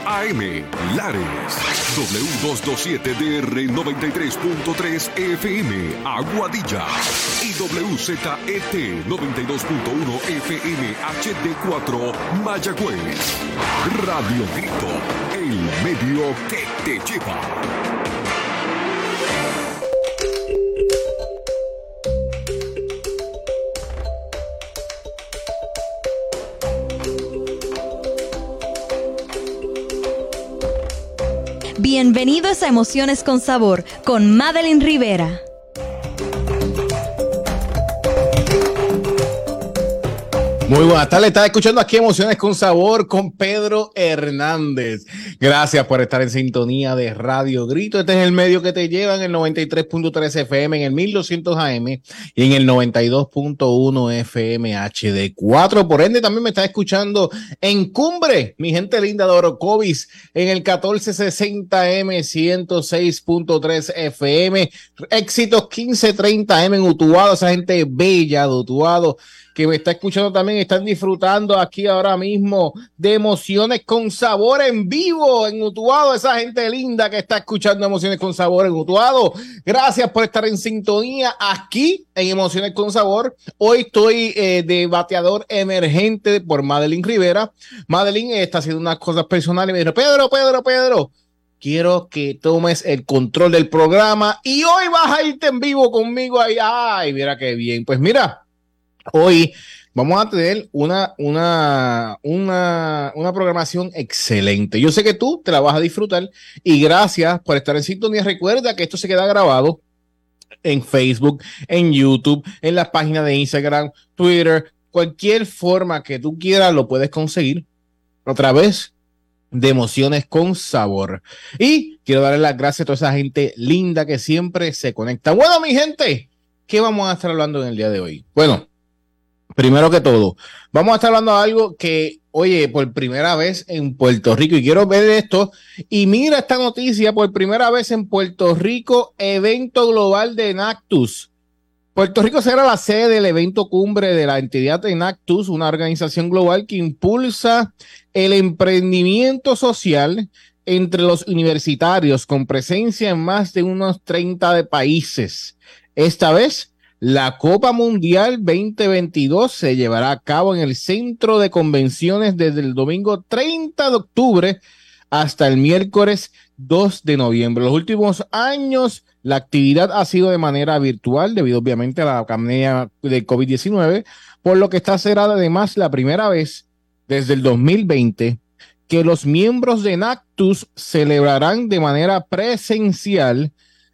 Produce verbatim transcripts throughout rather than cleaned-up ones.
A M, Lares. doble u doscientos veintisiete D R noventa y tres punto tres F M, Aguadilla. Y W Z E T noventa y dos punto uno F M H D cuatro, Mayagüez. Radio Grito, el medio que te lleva. Bienvenidos a Emociones con Sabor con Madeline Rivera. Muy buenas tardes, estás escuchando aquí Emociones con Sabor con Pedro Hernández. Gracias por estar en sintonía de Radio Grito. Este es el medio que te lleva en el noventa y tres punto tres F M, en el mil doscientos A M y en el noventa y dos punto uno F M H D cuatro. Por ende, también me estás escuchando en Cumbre, mi gente linda de Orocovis, en el catorce sesenta M, ciento seis punto tres F M, Éxitos quince treinta M en Utuado, esa gente bella de Utuado que me está escuchando también, están disfrutando aquí ahora mismo de Emociones con Sabor en vivo en Utuado, esa gente linda que está escuchando Emociones con Sabor en Utuado. Gracias por estar en sintonía aquí en Emociones con Sabor. Hoy estoy eh, de bateador emergente por Madeline Rivera. Madeline eh, está haciendo unas cosas personales y me dijo, Pedro, Pedro, Pedro, quiero que tomes el control del programa y hoy vas a irte en vivo conmigo ahí. Ay, mira qué bien. Pues mira, hoy vamos a tener una, una, una, una programación excelente. Yo sé que tú te la vas a disfrutar y gracias por estar en sintonía. Recuerda que esto se queda grabado en Facebook, en YouTube, en las páginas de Instagram, Twitter, cualquier forma que tú quieras lo puedes conseguir a través de Emociones con Sabor. Y quiero darle las gracias a toda esa gente linda que siempre se conecta. Bueno, mi gente, ¿qué vamos a estar hablando en el día de hoy? Bueno, primero que todo, vamos a estar hablando de algo que, oye, por primera vez en Puerto Rico, y quiero ver esto, y mira esta noticia, por primera vez en Puerto Rico, evento global de Enactus. Puerto Rico será la sede del evento cumbre de la entidad Enactus, una organización global que impulsa el emprendimiento social entre los universitarios, con presencia en más de unos treinta de países. Esta vez, la Copa Mundial veinte veintidós se llevará a cabo en el Centro de Convenciones desde el domingo treinta de octubre hasta el miércoles dos de noviembre. Los últimos años la actividad ha sido de manera virtual debido obviamente a la pandemia de COVID diecinueve, por lo que esta será además la primera vez desde el dos mil veinte que los miembros de Enactus celebrarán de manera presencial.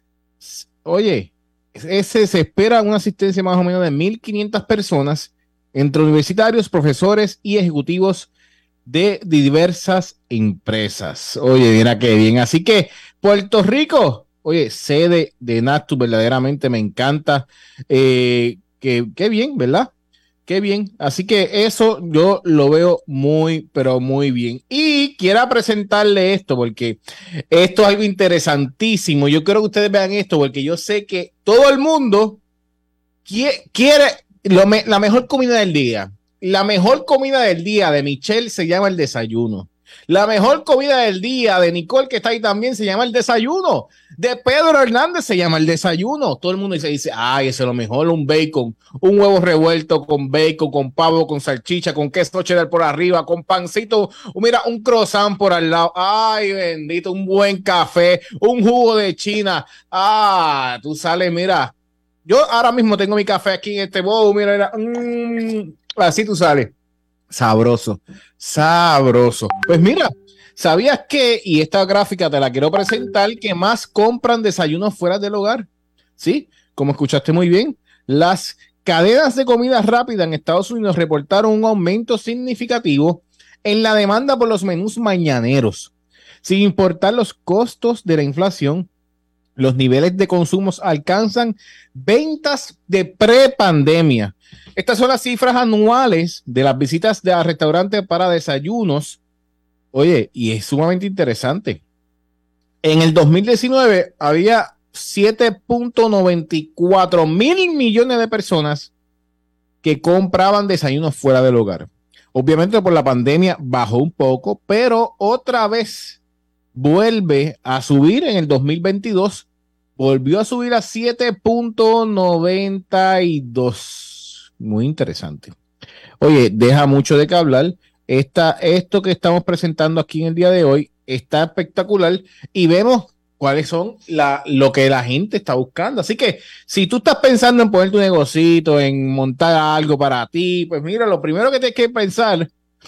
Oye, Ese, se espera una asistencia más o menos de mil quinientas personas entre universitarios, profesores y ejecutivos de diversas empresas. Oye, mira qué bien. Así que Puerto Rico, oye, sede de Enactus, verdaderamente me encanta. Eh, que, qué bien, ¿verdad? Qué bien. Así que eso yo lo veo muy, pero muy bien. Y quiero presentarle esto porque esto es algo interesantísimo. Yo quiero que ustedes vean esto porque yo sé que todo el mundo quiere, quiere lo me, la mejor comida del día. La mejor comida del día de Michelle se llama el desayuno. La mejor comida del día de Nicole, que está ahí también, se llama el desayuno. De Pedro Hernández se llama el desayuno. Todo el mundo dice, dice, ay, ese es lo mejor, un bacon, un huevo revuelto con bacon, con pavo, con salchicha, con queso cheddar por arriba, con pancito, mira, un croissant por al lado. Ay, bendito, un buen café, un jugo de China. Ah, tú sales, mira. Yo ahora mismo tengo mi café aquí en este bowl, mira, mira mmm, así tú sales. Sabroso, sabroso. Pues mira, ¿sabías que, y esta gráfica te la quiero presentar, que más compran desayunos fuera del hogar? Sí, como escuchaste muy bien, las cadenas de comida rápida en Estados Unidos reportaron un aumento significativo en la demanda por los menús mañaneros. Sin importar los costos de la inflación, los niveles de consumos alcanzan ventas de prepandemia. Estas son las cifras anuales de las visitas de restaurantes para desayunos. Oye, y es sumamente interesante. En el dos mil diecinueve había siete punto noventa y cuatro mil millones de personas que compraban desayunos fuera del hogar. Obviamente por la pandemia bajó un poco, pero otra vez vuelve a subir en el dos mil veintidós. Volvió a subir a siete punto noventa y dos. Muy interesante. Oye, deja mucho de qué hablar. Esta, esto que estamos presentando aquí en el día de hoy está espectacular y vemos cuáles son la, lo que la gente está buscando. Así que si tú estás pensando en poner tu negocito, en montar algo para ti, pues mira, lo primero que tienes que pensar,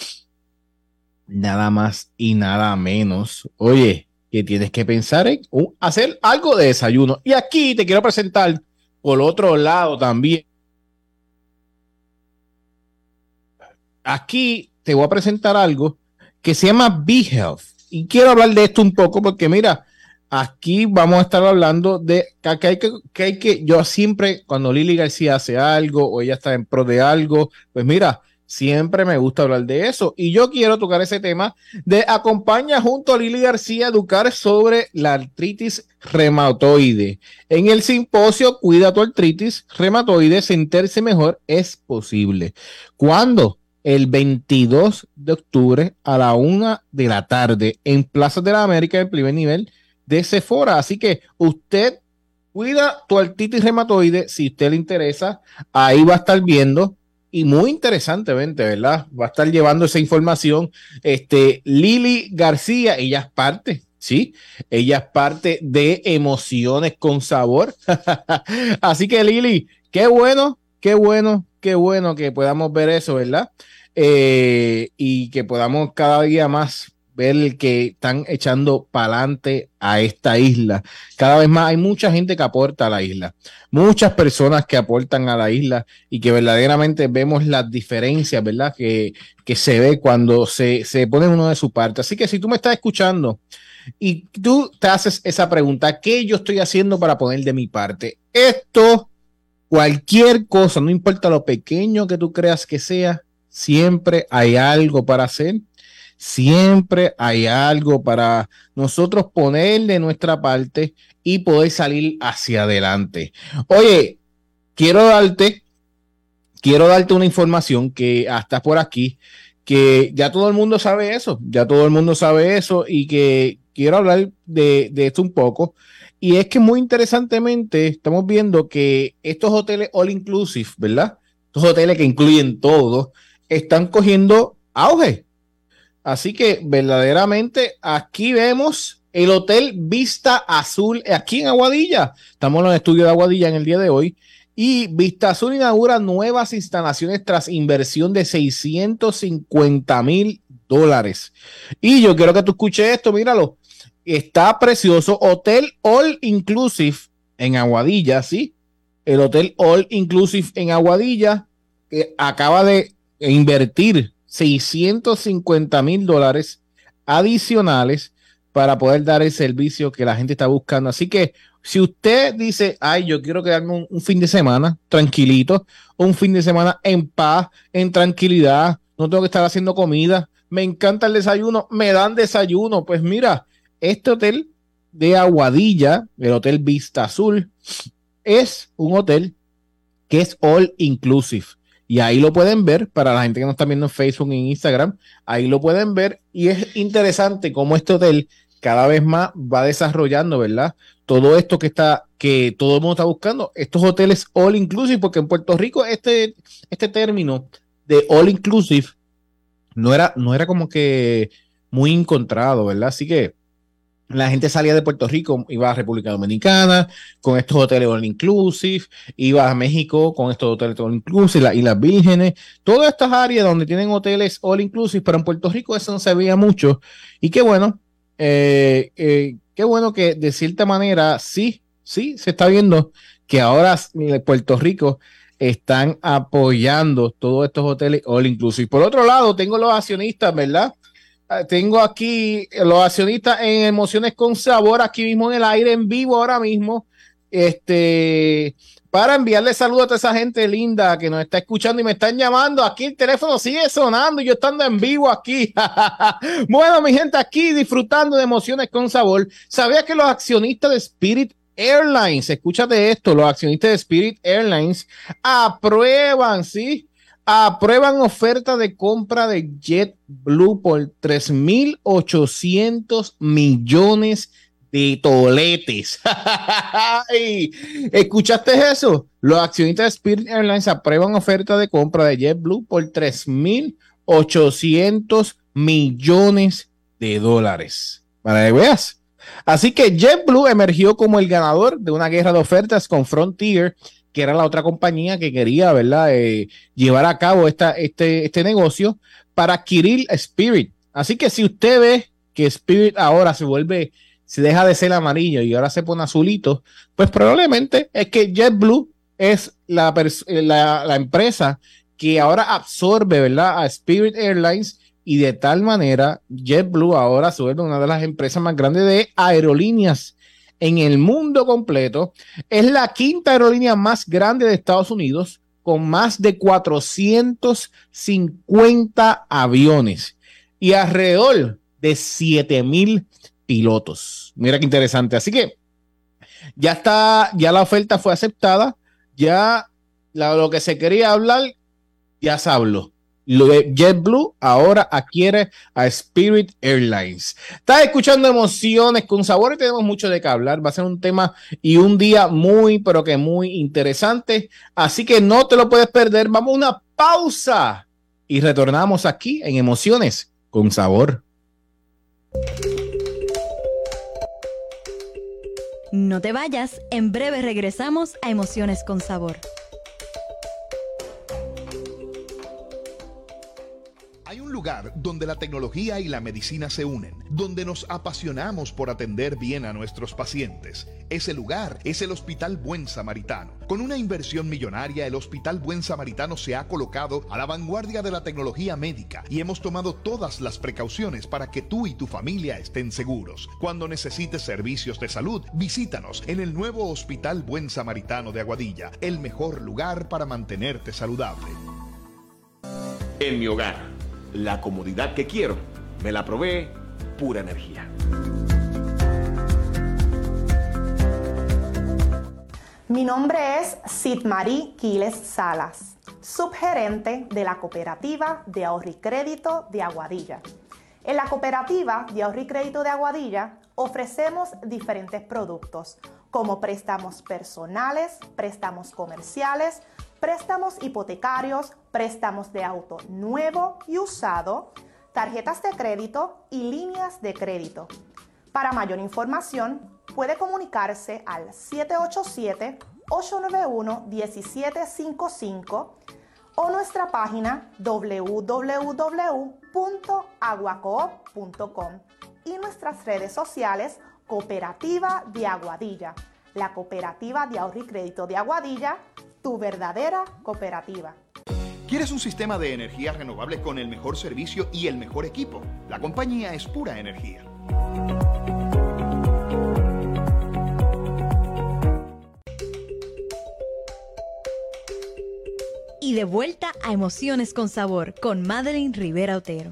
nada más y nada menos, oye, que tienes que pensar en un, hacer algo de desayuno. Y aquí te quiero presentar por otro lado también. Aquí te voy a presentar algo que se llama B-Health. Y quiero hablar de esto un poco porque mira, aquí vamos a estar hablando de que hay que, que hay que, yo siempre, cuando Lili García hace algo o ella está en pro de algo, pues mira, siempre me gusta hablar de eso. Y yo quiero tocar ese tema de acompaña junto a Lili García a educar sobre la artritis reumatoide. En el simposio Cuida tu artritis reumatoide, sentirse mejor es posible. ¿Cuándo? El veintidós de octubre a la una de la tarde en Plaza de la América, el primer nivel de Sephora. Así que usted cuida tu artritis reumatoide, si a usted le interesa, ahí va a estar viendo y muy interesantemente, ¿verdad? Va a estar llevando esa información este, Lili García, ella es parte, ¿sí? Ella es parte de Emociones con Sabor. Así que Lili, qué bueno, qué bueno, qué bueno que podamos ver eso, ¿verdad? Eh, y que podamos cada día más ver que están echando para adelante a esta isla. Cada vez más hay mucha gente que aporta a la isla, muchas personas que aportan a la isla y que verdaderamente vemos las diferencias, ¿verdad? Que, que se ve cuando se, se pone uno de su parte. Así que si tú me estás escuchando y tú te haces esa pregunta, ¿qué yo estoy haciendo para poner de mi parte? Esto, cualquier cosa, no importa lo pequeño que tú creas que sea, siempre hay algo para hacer. Siempre hay algo para nosotros poner de nuestra parte y poder salir hacia adelante. Oye, quiero darte, quiero darte una información que hasta por aquí, que ya todo el mundo sabe eso, ya todo el mundo sabe eso y que quiero hablar de, de esto un poco. Y es que muy interesantemente estamos viendo que estos hoteles all inclusive, ¿verdad? Estos hoteles que incluyen todo, están cogiendo auge. Así que verdaderamente aquí vemos el Hotel Vista Azul, aquí en Aguadilla. Estamos en el estudio de Aguadilla en el día de hoy. Y Vista Azul inaugura nuevas instalaciones tras inversión de seiscientos cincuenta mil dólares. Y yo quiero que tú escuches esto, míralo. Está precioso. Hotel All Inclusive en Aguadilla, ¿sí? El Hotel All Inclusive en Aguadilla eh, acaba de invertir seiscientos cincuenta mil dólares adicionales para poder dar el servicio que la gente está buscando. Así que si usted dice, ay, yo quiero quedarme un, un fin de semana tranquilito, un fin de semana en paz, en tranquilidad, no tengo que estar haciendo comida, me encanta el desayuno, me dan desayuno, pues mira, este hotel de Aguadilla, el Hotel Vista Azul, es un hotel que es all inclusive. Y ahí lo pueden ver, para la gente que nos está viendo en Facebook y en Instagram, ahí lo pueden ver y es interesante cómo este hotel cada vez más va desarrollando, ¿verdad? Todo esto que está, que todo el mundo está buscando, estos hoteles all inclusive, porque en Puerto Rico este, este término de all inclusive no era, no era como que muy encontrado, ¿verdad? Así que la gente salía de Puerto Rico, iba a República Dominicana con estos hoteles all inclusive, iba a México con estos hoteles all inclusive, la, y las Vírgenes, todas estas áreas donde tienen hoteles all inclusive, pero en Puerto Rico eso no se veía mucho. Y qué bueno, eh, eh, qué bueno que de cierta manera sí, sí, se está viendo que ahora Puerto Rico están apoyando todos estos hoteles all inclusive. Por otro lado, tengo los accionistas, ¿verdad? Tengo aquí los accionistas en Emociones con Sabor, aquí mismo en el aire, en vivo ahora mismo, este, para enviarle saludos a toda esa gente linda que nos está escuchando y me están llamando. Aquí el teléfono sigue sonando y yo estando en vivo aquí. Bueno, mi gente, aquí disfrutando de Emociones con Sabor. ¿Sabía que los accionistas de Spirit Airlines, escúchate esto, los accionistas de Spirit Airlines aprueban, ¿sí? Aprueban oferta de compra de JetBlue por tres mil ochocientos millones de toletes. ¿Escuchaste eso? Los accionistas de Spirit Airlines aprueban oferta de compra de JetBlue por tres mil ochocientos millones de dólares. Para que veas. Así que JetBlue emergió como el ganador de una guerra de ofertas con Frontier, que era la otra compañía que quería, ¿verdad? Eh, llevar a cabo esta, este, este negocio para adquirir Spirit. Así que si usted ve que Spirit ahora se vuelve, se deja de ser amarillo y ahora se pone azulito, pues probablemente es que JetBlue es la, la, la empresa que ahora absorbe, ¿verdad?, a Spirit Airlines, y de tal manera JetBlue ahora se vuelve una de las empresas más grandes de aerolíneas en el mundo completo. Es la quinta aerolínea más grande de Estados Unidos, con más de cuatrocientos cincuenta aviones y alrededor de siete mil pilotos. Mira qué interesante. Así que ya está, ya la oferta fue aceptada, ya la, lo que se quería hablar, ya se habló. Lo de JetBlue ahora adquiere a Spirit Airlines. Estás escuchando Emociones con Sabor y tenemos mucho de qué hablar. Va a ser un tema y un día muy, pero que muy interesante. Así que no te lo puedes perder. Vamos a una pausa y retornamos aquí en Emociones con Sabor. No te vayas, en breve regresamos a Emociones con Sabor. Hay un lugar donde la tecnología y la medicina se unen, donde nos apasionamos por atender bien a nuestros pacientes. Ese lugar es el Hospital Buen Samaritano. Con una inversión millonaria, el Hospital Buen Samaritano se ha colocado a la vanguardia de la tecnología médica y hemos tomado todas las precauciones para que tú y tu familia estén seguros. Cuando necesites servicios de salud, visítanos en el nuevo Hospital Buen Samaritano de Aguadilla, el mejor lugar para mantenerte saludable. En mi hogar, la comodidad que quiero, me la provee Pura Energía. Mi nombre es Sidmarí Quiles Salas, subgerente de la Cooperativa de Ahorro y Crédito de Aguadilla. En la Cooperativa de Ahorro y Crédito de Aguadilla ofrecemos diferentes productos como préstamos personales, préstamos comerciales, préstamos hipotecarios, préstamos de auto nuevo y usado, tarjetas de crédito y líneas de crédito. Para mayor información, puede comunicarse al siete ocho siete, ocho nueve uno, uno siete cinco cinco o nuestra página w w w punto aguacoop punto com y nuestras redes sociales Cooperativa de Aguadilla, la Cooperativa de Ahorro y Crédito de Aguadilla, tu verdadera cooperativa. ¿Quieres un sistema de energía renovable con el mejor servicio y el mejor equipo? La compañía es Pura Energía. Y de vuelta a Emociones con Sabor con Madeline Rivera Otero.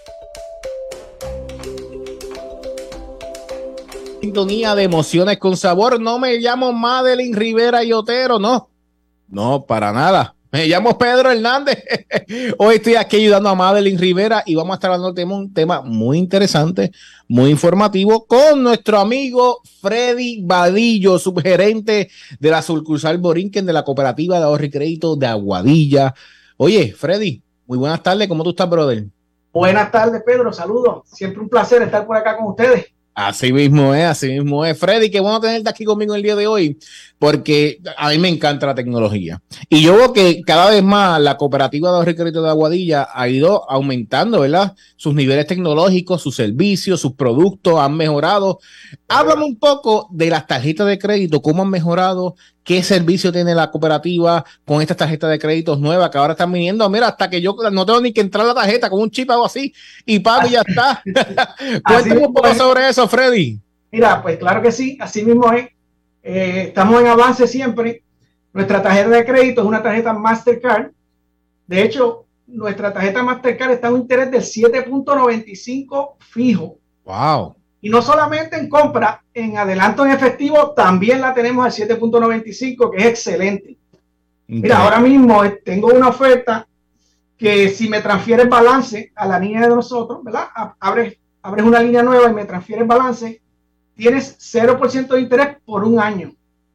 Sintonía de Emociones con Sabor. No me llamo Madeline Rivera y Otero, no. No, para nada. Me llamo Pedro Hernández. Hoy estoy aquí ayudando a Madeline Rivera y vamos a estar hablando de un tema muy interesante, muy informativo, con nuestro amigo Freddy Vadillo, subgerente de la sucursal Borinquen de la Cooperativa de Ahorro y Crédito de Aguadilla. Oye, Freddy, muy buenas tardes. ¿Cómo tú estás, brother? Buenas tardes, Pedro. Saludos. Siempre un placer estar por acá con ustedes. Así mismo es, así mismo es. Freddy, qué bueno tenerte aquí conmigo el día de hoy, porque a mí me encanta la tecnología. Y yo veo que cada vez más la Cooperativa de Ahorro y Crédito de Aguadilla ha ido aumentando, ¿verdad?, sus niveles tecnológicos, sus servicios, sus productos han mejorado. Háblame un poco de las tarjetas de crédito, cómo han mejorado, qué servicio tiene la cooperativa con estas tarjetas de créditos nuevas que ahora están viniendo. Mira, hasta que yo no tengo ni que entrar la tarjeta con un chip o así y pago y ya está. Cuéntame un poco es. sobre eso, Freddy. Mira, pues claro que sí, así mismo es. Eh, estamos en avance siempre. Nuestra tarjeta de crédito es una tarjeta Mastercard. De hecho, nuestra tarjeta Mastercard está en un interés del siete punto noventa y cinco fijo. Wow. Y no solamente en compra, en adelanto en efectivo también la tenemos al siete punto noventa y cinco, que es excelente. Okay. Mira, ahora mismo tengo una oferta que si me transfieres balance a la línea de nosotros, ¿verdad? Abres, abres una línea nueva y me transfieres balance, tienes cero por ciento de interés por un año.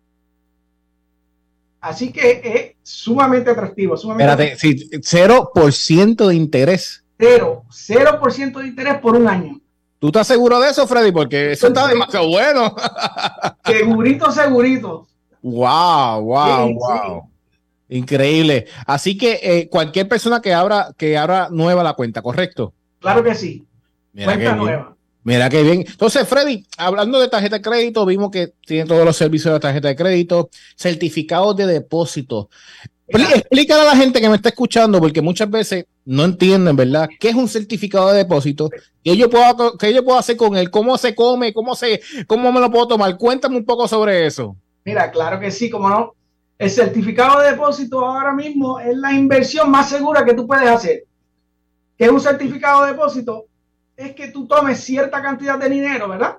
Así que es sumamente atractivo. Sumamente Espérate, atractivo. sí, cero por ciento de interés. Cero, cero por ciento de interés por un año. ¿Tú estás seguro de eso, Freddy? Porque eso está demasiado bueno. Segurito, segurito. Wow, wow, Sí, wow. sí. Increíble. Así que eh, cualquier persona que abra, que abra nueva la cuenta, ¿correcto? Claro que sí. Mira Cuenta qué bien. nueva. Mira qué bien. Entonces, Freddy, hablando de tarjeta de crédito, vimos que tiene todos los servicios de tarjeta de crédito, certificados de depósito. Exacto. Explícale a la gente que me está escuchando, porque muchas veces no entienden, ¿verdad? ¿Qué es un certificado de depósito? ¿Qué yo puedo, qué yo puedo hacer con él? ¿Cómo se come? ¿Cómo se, cómo me lo puedo tomar? Cuéntame un poco sobre eso. Mira, claro que sí, como no. El certificado de depósito ahora mismo es la inversión más segura que tú puedes hacer. ¿Qué es un certificado de depósito? Es que tú tomes cierta cantidad de dinero, ¿verdad?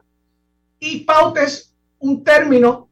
Y pautes un término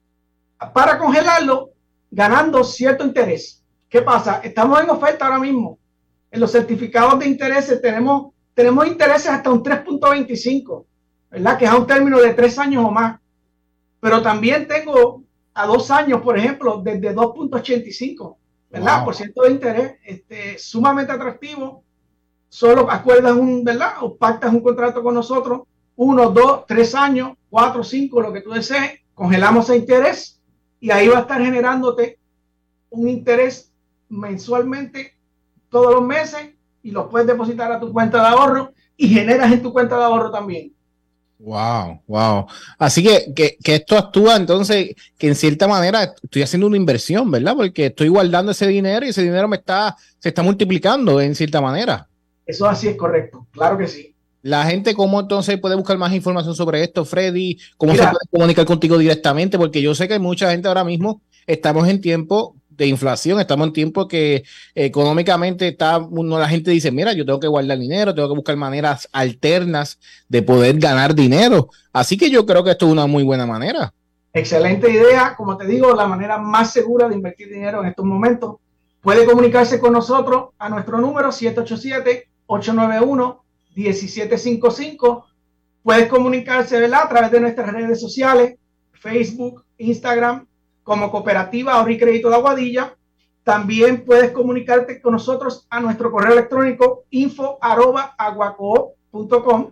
para congelarlo ganando cierto interés. ¿Qué pasa? Estamos en oferta ahora mismo. En los certificados de intereses tenemos, tenemos intereses hasta un tres punto veinticinco, ¿verdad? Que es a un término de tres años o más. Pero también tengo a dos años, por ejemplo, desde dos punto ochenta y cinco, ¿verdad? Wow. Por ciento de interés, este, sumamente atractivo. Solo acuerdas un, ¿verdad? O pactas un contrato con nosotros, uno, dos, tres años, cuatro, cinco, lo que tú desees, congelamos ese interés y ahí va a estar generándote un interés mensualmente todos los meses y lo puedes depositar a tu cuenta de ahorro y generas en tu cuenta de ahorro también. Wow, wow. Así que, que, que esto actúa entonces que en cierta manera estoy haciendo una inversión, ¿verdad? Porque estoy guardando ese dinero y ese dinero me está, se está multiplicando en cierta manera. Eso así es correcto, claro que sí. La gente, ¿cómo entonces puede buscar más información sobre esto, Freddy? ¿Cómo Mira, se puede comunicar contigo directamente? Porque yo sé que mucha gente ahora mismo estamos en tiempo de inflación, estamos en tiempo que económicamente está, uno, la gente dice, mira, yo tengo que guardar dinero, tengo que buscar maneras alternas de poder ganar dinero. Así que yo creo que esto es una muy buena manera. Excelente idea. Como te digo, la manera más segura de invertir dinero en estos momentos. Puede comunicarse con nosotros a nuestro número siete ocho siete, ocho nueve uno, uno siete cinco cinco. Puedes comunicarse, ¿verdad?, a través de nuestras redes sociales, Facebook, Instagram, como Cooperativa Ahorro y Crédito de Aguadilla. También puedes comunicarte con nosotros a nuestro correo electrónico info arroba aguacoop punto com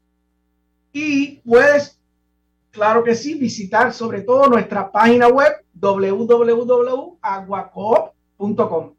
y puedes, claro que sí, visitar sobre todo nuestra página web w w w punto aguacoop punto com.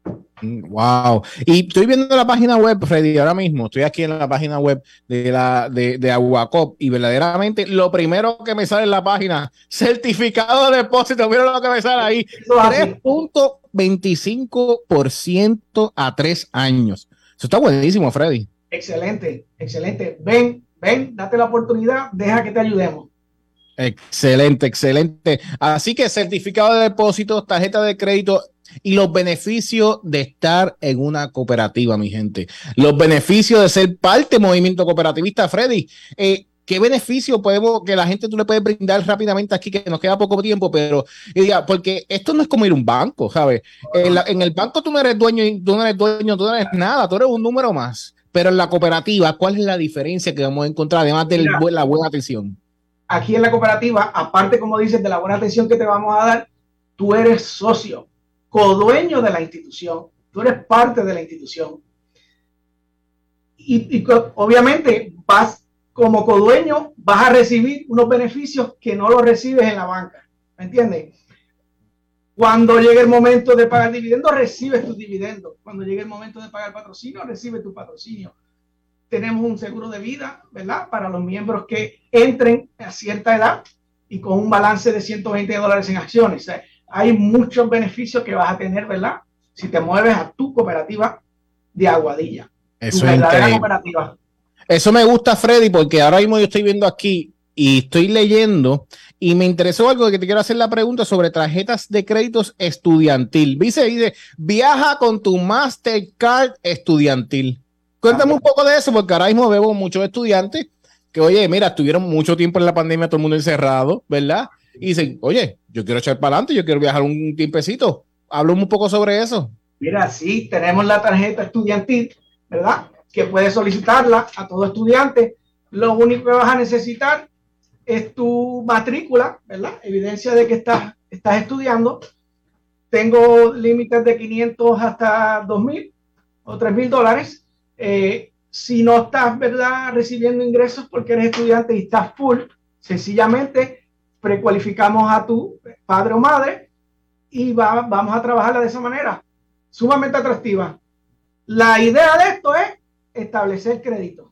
Wow. Y estoy viendo la página web, Freddy, ahora mismo. Estoy aquí en la página web de la de, de Aguacoop y verdaderamente lo primero que me sale en la página, certificado de depósito. Mira lo que me sale ahí. tres punto veinticinco por ciento a tres años. Eso está buenísimo, Freddy. Excelente, excelente. Ven, ven, date la oportunidad, deja que te ayudemos. Excelente, excelente. Así que certificado de depósito, tarjeta de crédito y los beneficios de estar en una cooperativa, mi gente. Los beneficios de ser parte del movimiento cooperativista. Freddy, eh, ¿qué beneficio podemos, que la gente tú le puedes brindar rápidamente aquí, que nos queda poco tiempo, pero diga, porque esto no es como ir a un banco, ¿sabes? En, la, en el banco tú no eres dueño, tú no eres dueño, tú no eres nada, tú eres un número más. Pero en la cooperativa, ¿cuál es la diferencia que vamos a encontrar, además de Mira, la buena atención? Aquí en la cooperativa, aparte, como dices, de la buena atención que te vamos a dar, tú eres socio, codueño de la institución, tú eres parte de la institución. Y, y obviamente vas como codueño, vas a recibir unos beneficios que no los recibes en la banca, ¿me entiendes? Cuando llegue el momento de pagar dividendos, recibes tus dividendos. Cuando llegue el momento de pagar patrocinio, recibes tu patrocinio. Tenemos un seguro de vida, ¿verdad?, para los miembros que entren a cierta edad y con un balance de ciento veinte dólares en acciones. O sea, hay muchos beneficios que vas a tener, ¿verdad?, si te mueves a tu cooperativa de Aguadilla. Eso es increíble. Cooperativa. Eso me gusta, Freddy, porque ahora mismo yo estoy viendo aquí y estoy leyendo y me interesó algo que te quiero hacer la pregunta sobre tarjetas de créditos estudiantil. Dice, dice, viaja con tu Mastercard estudiantil. Cuéntame un poco de eso, porque ahora mismo veo muchos estudiantes que, oye, mira, estuvieron mucho tiempo en la pandemia, todo el mundo encerrado, ¿verdad? Y dicen, oye, yo quiero echar para adelante, yo quiero viajar un tiempecito. Háblame un poco sobre eso. Mira, sí, tenemos la tarjeta estudiantil, ¿verdad? Que puedes solicitarla a todo estudiante. Lo único que vas a necesitar es tu matrícula, ¿verdad? Evidencia de que estás, estás estudiando. Tengo límites de quinientos hasta dos mil o tres mil dólares. Eh, si no estás, ¿verdad?, recibiendo ingresos porque eres estudiante y estás full, sencillamente precualificamos a tu padre o madre y va, vamos a trabajarla de esa manera. Sumamente atractiva. La idea de esto es establecer crédito.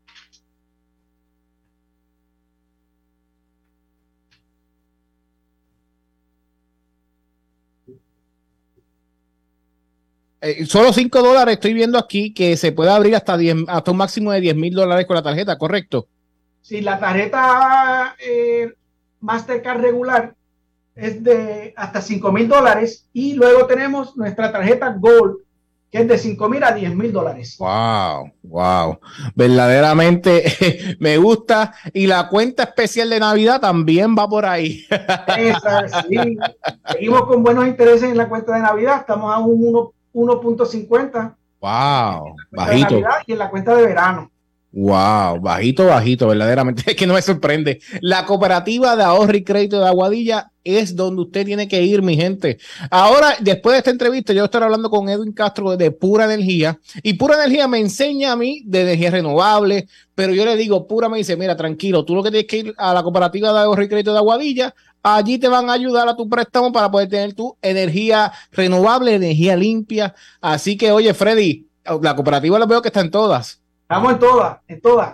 Eh, solo cinco dólares estoy viendo aquí que se puede abrir hasta diez, hasta un máximo de diez mil dólares con la tarjeta, ¿correcto? Si la tarjeta eh, Mastercard regular es de hasta cinco mil dólares y luego tenemos nuestra tarjeta Gold que es de cinco mil a diez mil dólares. Wow, wow. Verdaderamente me gusta. Y la cuenta especial de Navidad también va por ahí. Esa, sí. Seguimos con buenos intereses en la cuenta de Navidad. Estamos a un uno punto cincuenta. Wow, bajito. Y en la cuenta de verano. Wow, bajito, bajito, verdaderamente. Es que no me sorprende. La cooperativa de ahorro y crédito de Aguadilla es donde usted tiene que ir, mi gente. Ahora, después de esta entrevista, yo estaré hablando con Edwin Castro de Pura Energía. Y Pura Energía me enseña a mí de energía renovable, pero yo le digo, Pura me dice, mira, tranquilo, tú lo que tienes que ir a la cooperativa de ahorro y crédito de Aguadilla. Allí te van a ayudar a tu préstamo para poder tener tu energía renovable, energía limpia. Así que, oye, Freddy, la cooperativa la veo que está en todas. Estamos en todas, en todas.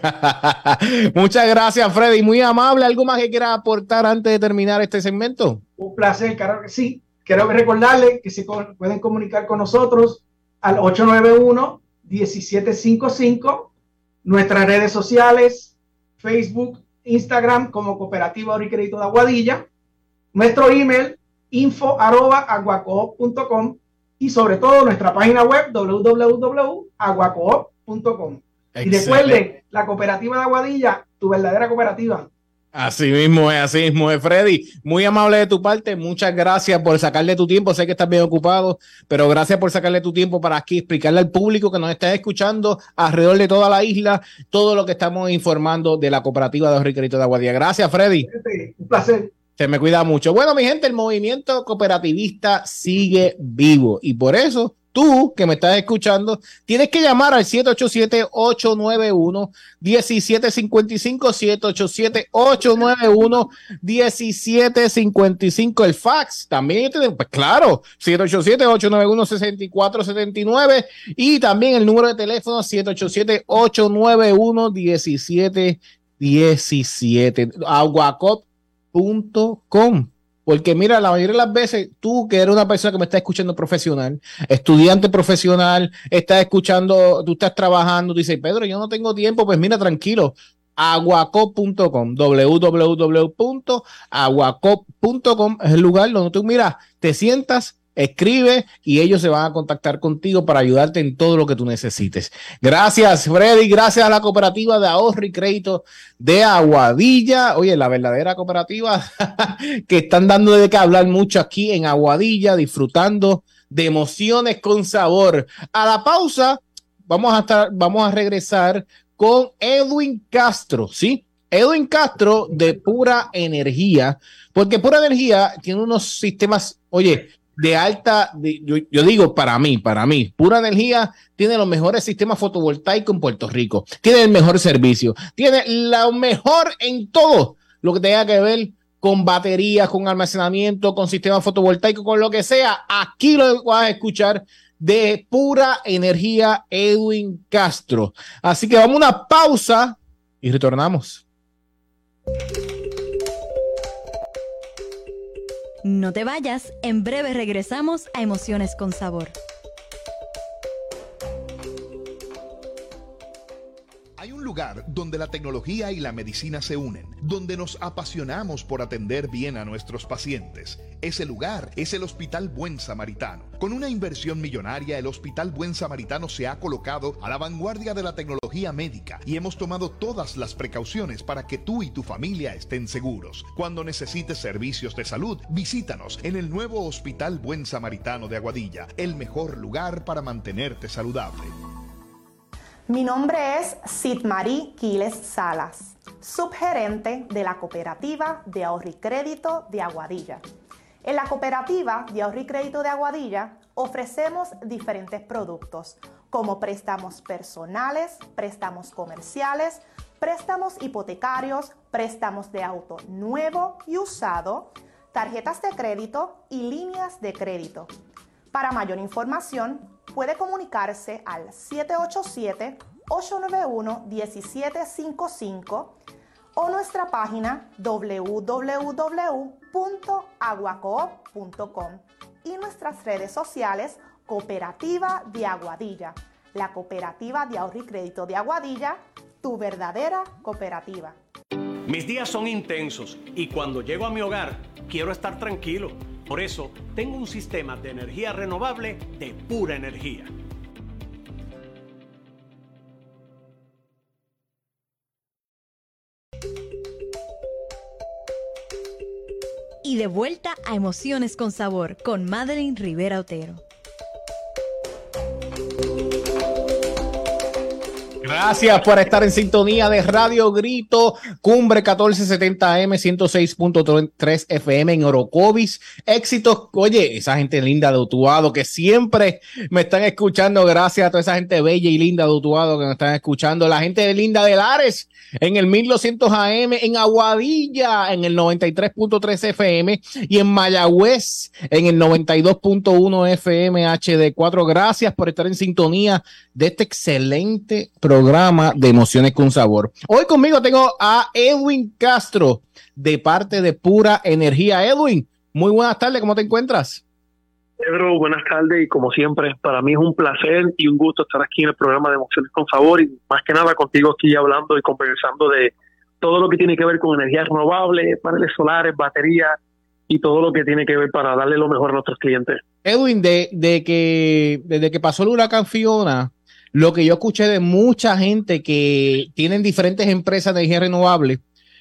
Muchas gracias, Freddy. Muy amable. ¿Algo más que quiera aportar antes de terminar este segmento? Un placer, claro que sí. Quiero recordarles que se pueden comunicar con nosotros al ocho nueve uno, uno siete cinco cinco, nuestras redes sociales, Facebook, Instagram como Cooperativa Ahorro y Crédito de Aguadilla, nuestro email info arroba aguacoop punto com y sobre todo nuestra página web w w w punto aguacoop punto com. Y recuerden, la cooperativa de Aguadilla, tu verdadera cooperativa. Así mismo es, así mismo es, Freddy. Muy amable de tu parte. Muchas gracias por sacarle tu tiempo. Sé que estás bien ocupado, pero gracias por sacarle tu tiempo para aquí explicarle al público que nos está escuchando alrededor de toda la isla todo lo que estamos informando de la cooperativa de ahorro y crédito de Aguadilla. Gracias, Freddy. Un placer. Se me cuida mucho. Bueno, mi gente, el movimiento cooperativista sigue vivo y por eso tú que me estás escuchando tienes que llamar al siete ocho siete, ocho nueve uno, uno siete cinco cinco, siete ocho siete, ocho nueve uno, uno siete cinco cinco. El fax también, pues claro, siete ocho siete, ocho nueve uno, seis cuatro siete nueve y también el número de teléfono siete ocho siete, ocho nueve uno, uno siete uno siete. aguacoop punto com. Porque mira, la mayoría de las veces tú que eres una persona que me está escuchando profesional, estudiante profesional, estás escuchando, tú estás trabajando, tú dices, Pedro, yo no tengo tiempo, pues mira, tranquilo, aguacoop punto com, w w w punto aguacoop punto com es el lugar donde tú, mira, te sientas, escribe y ellos se van a contactar contigo para ayudarte en todo lo que tú necesites. Gracias, Freddy. Gracias a la cooperativa de ahorro y crédito de Aguadilla. Oye, la verdadera cooperativa que están dando de qué hablar mucho aquí en Aguadilla, disfrutando de emociones con sabor. A la pausa, vamos a estar, vamos a regresar con Edwin Castro, ¿sí? Edwin Castro de Pura Energía, porque Pura Energía tiene unos sistemas, oye, de alta, de, yo, yo digo para mí, para mí, Pura Energía tiene los mejores sistemas fotovoltaicos en Puerto Rico, tiene el mejor servicio, tiene lo mejor en todo lo que tenga que ver con baterías, con almacenamiento, con sistemas fotovoltaicos, con lo que sea. Aquí lo vas a escuchar de Pura Energía, Edwin Castro. Así que vamos a una pausa y retornamos. No te vayas, en breve regresamos a Emociones con Sabor. Hay un lugar lugar donde la tecnología y la medicina se unen, donde nos apasionamos por atender bien a nuestros pacientes. Ese lugar es el Hospital Buen Samaritano. Con una inversión millonaria, el Hospital Buen Samaritano se ha colocado a la vanguardia de la tecnología médica y hemos tomado todas las precauciones para que tú y tu familia estén seguros. Cuando necesites servicios de salud, visítanos en el nuevo Hospital Buen Samaritano de Aguadilla, el mejor lugar para mantenerte saludable. Mi nombre es Sitmarí Quiles Salas, subgerente de la Cooperativa de Ahorro y Crédito de Aguadilla. En la Cooperativa de Ahorro y Crédito de Aguadilla ofrecemos diferentes productos como préstamos personales, préstamos comerciales, préstamos hipotecarios, préstamos de auto nuevo y usado, tarjetas de crédito y líneas de crédito. Para mayor información, puede comunicarse al siete ocho siete, ocho nueve uno, uno siete cinco cinco o nuestra página w w w punto aguacoop punto com y nuestras redes sociales Cooperativa de Aguadilla, la Cooperativa de Ahorro y Crédito de Aguadilla, tu verdadera cooperativa. Mis días son intensos y cuando llego a mi hogar quiero estar tranquilo. Por eso tengo un sistema de energía renovable de Pura Energía. Y de vuelta a Emociones con Sabor con Madeline Rivera Otero. Gracias por estar en sintonía de Radio Grito, Cumbre catorce setenta A M, ciento seis punto tres F M en Orocovis. Éxitos, oye, esa gente linda de Utuado que siempre me están escuchando. Gracias a toda esa gente bella y linda de Utuado que nos están escuchando. La gente linda de Lares en el mil doscientos A M, en Aguadilla en el noventa y tres punto tres F M y en Mayagüez en el noventa y dos punto uno F M H D cuatro. Gracias por estar en sintonía de este excelente programa de Emociones con Sabor. Hoy conmigo tengo a Edwin Castro de parte de Pura Energía. Edwin, muy buenas tardes, ¿cómo te encuentras? Pedro, buenas tardes y como siempre, para mí es un placer y un gusto estar aquí en el programa de Emociones con Sabor y más que nada contigo aquí hablando y conversando de todo lo que tiene que ver con energías renovables, paneles solares, baterías y todo lo que tiene que ver para darle lo mejor a nuestros clientes. Edwin, de, de que desde que pasó el huracán Fiona, lo que yo escuché de mucha gente que tienen diferentes empresas de energía renovable,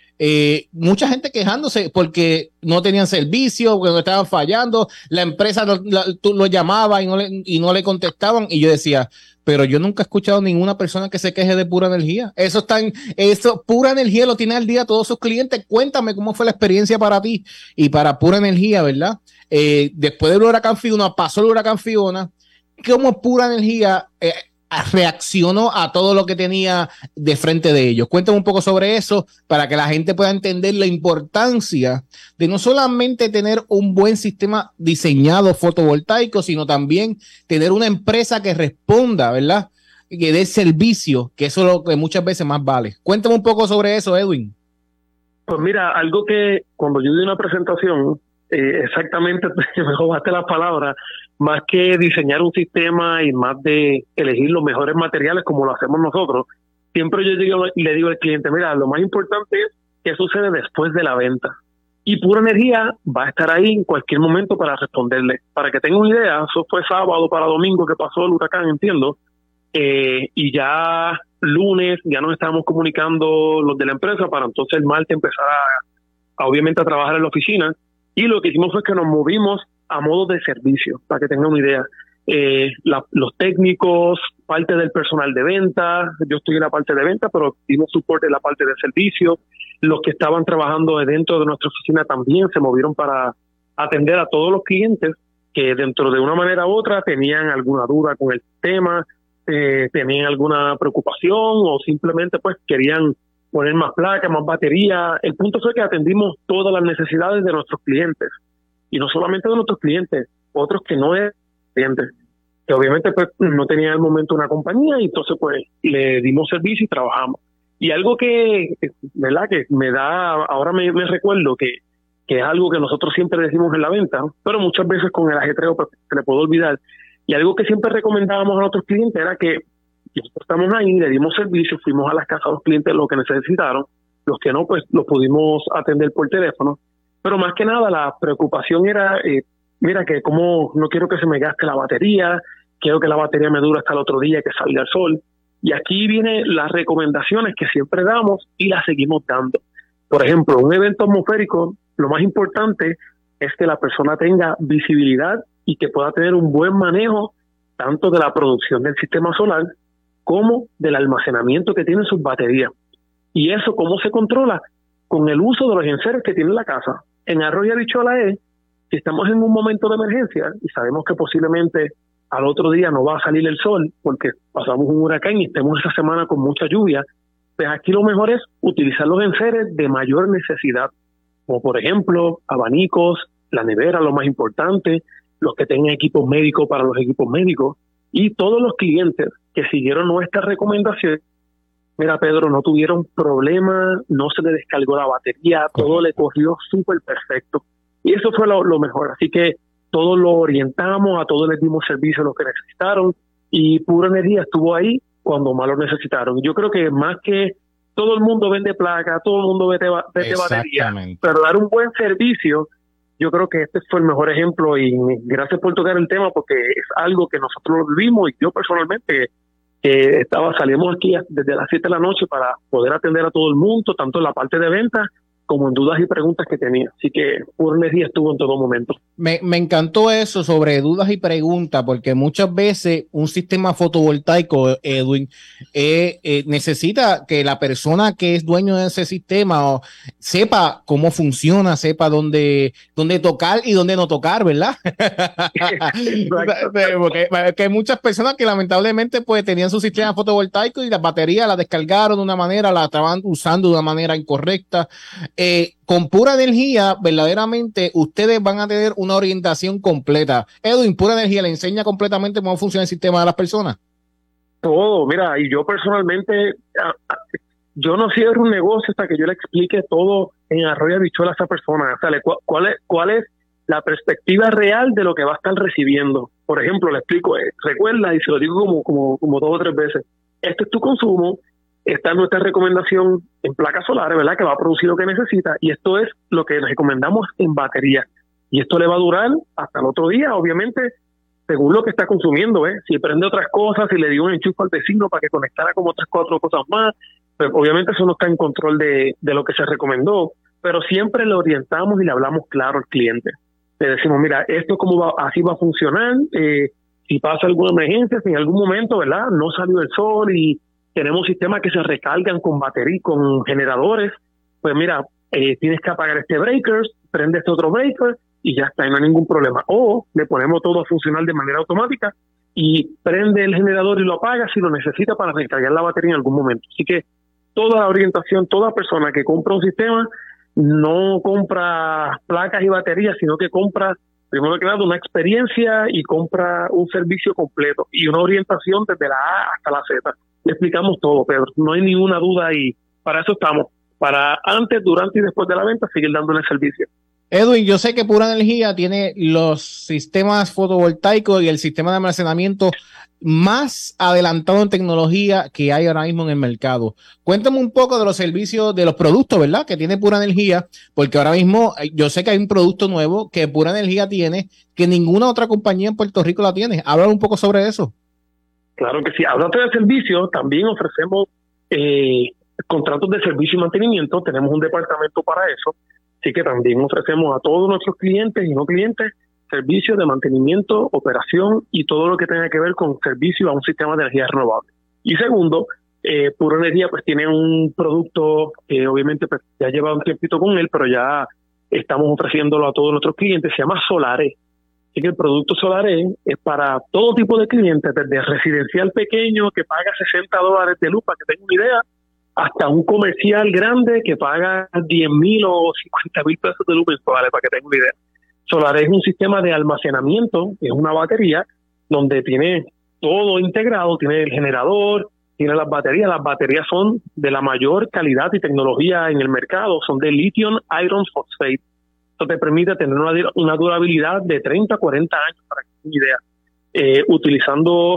eh, mucha gente quejándose porque no tenían servicio, porque no estaban fallando, la empresa lo, la, tú lo llamaba y no, le, y no le contestaban, y yo decía, pero yo nunca he escuchado a ninguna persona que se queje de Pura Energía. Eso está en, eso, Pura Energía lo tiene al día todos sus clientes. Cuéntame cómo fue la experiencia para ti y para Pura Energía, ¿verdad? Eh, después del huracán Fiona, pasó el huracán Fiona, ¿cómo Pura Energía eh, reaccionó a todo lo que tenía de frente de ellos? Cuéntame un poco sobre eso para que la gente pueda entender la importancia de no solamente tener un buen sistema diseñado fotovoltaico, sino también tener una empresa que responda, ¿verdad? Que dé servicio, que eso es lo que muchas veces más vale. Cuéntame un poco sobre eso, Edwin. Pues mira, algo que cuando yo di una presentación, eh, exactamente me robaste las palabras, más que diseñar un sistema y más de elegir los mejores materiales como lo hacemos nosotros, siempre yo digo, le digo al cliente, mira, lo más importante es qué sucede después de la venta. Y Pura Energía va a estar ahí en cualquier momento para responderle. Para que tengan una idea, eso fue sábado para domingo que pasó el huracán, entiendo, eh, y ya lunes ya nos estábamos comunicando los de la empresa para entonces el martes empezar a, a obviamente a trabajar en la oficina. Y lo que hicimos fue que nos movimos a modo de servicio, para que tengan una idea. Eh, la, los técnicos, parte del personal de venta, yo estoy en la parte de venta, pero dimos soporte en la parte de servicio. Los que estaban trabajando dentro de nuestra oficina también se movieron para atender a todos los clientes que dentro de una manera u otra tenían alguna duda con el tema, eh, tenían alguna preocupación o simplemente pues querían poner más placas, más batería. El punto fue que atendimos todas las necesidades de nuestros clientes. Y no solamente de nuestros clientes, otros que no eran clientes, que obviamente pues no tenían al momento una compañía y entonces pues le dimos servicio y trabajamos. Y algo que, ¿verdad? Que me da, ahora me, me recuerdo que, que es algo que nosotros siempre decimos en la venta, pero muchas veces con el ajetreo pues, se le puede olvidar. Y algo que siempre recomendábamos a nuestros clientes era que nosotros estamos ahí, le dimos servicio, fuimos a las casas de los clientes lo que necesitaron, los que no, pues los pudimos atender por teléfono, pero más que nada la preocupación era, eh, mira que como no quiero que se me gaste la batería, quiero que la batería me dure hasta el otro día que salga el sol, y aquí vienen las recomendaciones que siempre damos y las seguimos dando. Por ejemplo, un evento atmosférico, lo más importante es que la persona tenga visibilidad y que pueda tener un buen manejo tanto de la producción del sistema solar como del almacenamiento que tienen sus baterías. ¿Y eso cómo se controla? Con el uso de los enseres que tiene la casa. En Arroyo Habichuela es, si estamos en un momento de emergencia y sabemos que posiblemente al otro día no va a salir el sol porque pasamos un huracán y estemos esa semana con mucha lluvia, pues aquí lo mejor es utilizar los enseres de mayor necesidad, como por ejemplo abanicos, la nevera, lo más importante, los que tengan equipos médicos para los equipos médicos, y todos los clientes que siguieron nuestra recomendación, mira Pedro, no tuvieron problema, no se le descargó la batería, todo le corrió súper perfecto, y eso fue lo, lo mejor, así que todos lo orientamos, a todos les dimos servicio a los que necesitaron, y Pura Energía estuvo ahí cuando más lo necesitaron. Yo creo que más que todo el mundo vende placa, todo el mundo vende, vende batería, pero dar un buen servicio, yo creo que este fue el mejor ejemplo, y gracias por tocar el tema porque es algo que nosotros lo vivimos, y yo personalmente que estaba salimos aquí desde las siete de la noche para poder atender a todo el mundo, tanto en la parte de venta como en dudas y preguntas que tenía. Así que Pura Energía estuvo en todo momento. Me, me encantó eso sobre dudas y preguntas, porque muchas veces un sistema fotovoltaico, Edwin, eh, eh, necesita que la persona que es dueño de ese sistema o, sepa cómo funciona, sepa dónde, dónde tocar y dónde no tocar, ¿verdad? porque, porque hay muchas personas que lamentablemente pues tenían su sistema fotovoltaico y las baterías las descargaron de una manera, la estaban usando de una manera incorrecta. Eh, con Pura Energía, verdaderamente, ustedes van a tener una orientación completa. Edwin, Pura Energía le enseña completamente cómo funciona el sistema de las personas. Todo, mira, y yo personalmente, yo no cierro un negocio hasta que yo le explique todo en Arroyo Habichuela a esa persona. O sea, ¿cuál es, cuál es la perspectiva real de lo que va a estar recibiendo? Por ejemplo, le explico, eh, recuerda, y se lo digo como, como, como dos o tres veces, este es tu consumo, esta es nuestra recomendación en placas solares, ¿verdad? Que va a producir lo que necesita, y esto es lo que les recomendamos en batería. Y esto le va a durar hasta el otro día, obviamente, según lo que está consumiendo, ¿eh? Si prende otras cosas, si le dio un enchufe al vecino para que conectara con otras cuatro cosas más, pues obviamente eso no está en control de, de lo que se recomendó, pero siempre le orientamos y le hablamos claro al cliente. Le decimos, mira, esto cómo va, así va a funcionar, eh, si pasa alguna emergencia, si en algún momento, ¿verdad? No salió el sol y tenemos sistemas que se recargan con batería, con generadores, pues mira, eh, tienes que apagar este breaker, prende este otro breaker y ya está, y no hay ningún problema. O le ponemos todo a funcionar de manera automática y prende el generador y lo apaga si lo necesita para recargar la batería en algún momento. Así que toda la orientación, toda persona que compra un sistema no compra placas y baterías, sino que compra, primero que nada, una experiencia y compra un servicio completo y una orientación desde la A hasta la Z. Le explicamos todo, Pedro, no hay ninguna duda y para eso estamos, para antes, durante y después de la venta seguir dándole el servicio. Edwin, yo sé que Pura Energía tiene los sistemas fotovoltaicos y el sistema de almacenamiento más adelantado en tecnología que hay ahora mismo en el mercado. Cuéntame un poco de los servicios, de los productos, ¿verdad? Que tiene Pura Energía, porque ahora mismo yo sé que hay un producto nuevo que Pura Energía tiene que ninguna otra compañía en Puerto Rico la tiene. Habla un poco sobre eso. Claro que sí. Hablando de servicio, también ofrecemos eh, contratos de servicio y mantenimiento. Tenemos un departamento para eso. Así que también ofrecemos a todos nuestros clientes y no clientes servicios de mantenimiento, operación y todo lo que tenga que ver con servicio a un sistema de energía renovable. Y segundo, eh, Pura Energía pues tiene un producto que obviamente pues, ya lleva un tiempito con él, pero ya estamos ofreciéndolo a todos nuestros clientes. Se llama Solar-E. Así que el producto Solar-E es para todo tipo de clientes, desde residencial pequeño que paga sesenta dólares de luz, para que tengan una idea, hasta un comercial grande que paga diez mil o cincuenta mil pesos de luz mensuales, para que tengan una idea. Solar-E es un sistema de almacenamiento, es una batería donde tiene todo integrado, tiene el generador, tiene las baterías. Las baterías son de la mayor calidad y tecnología en el mercado, son de lithium iron phosphate. Esto te permite tener una, una durabilidad de treinta a cuarenta años, para que tengan una idea, eh, utilizando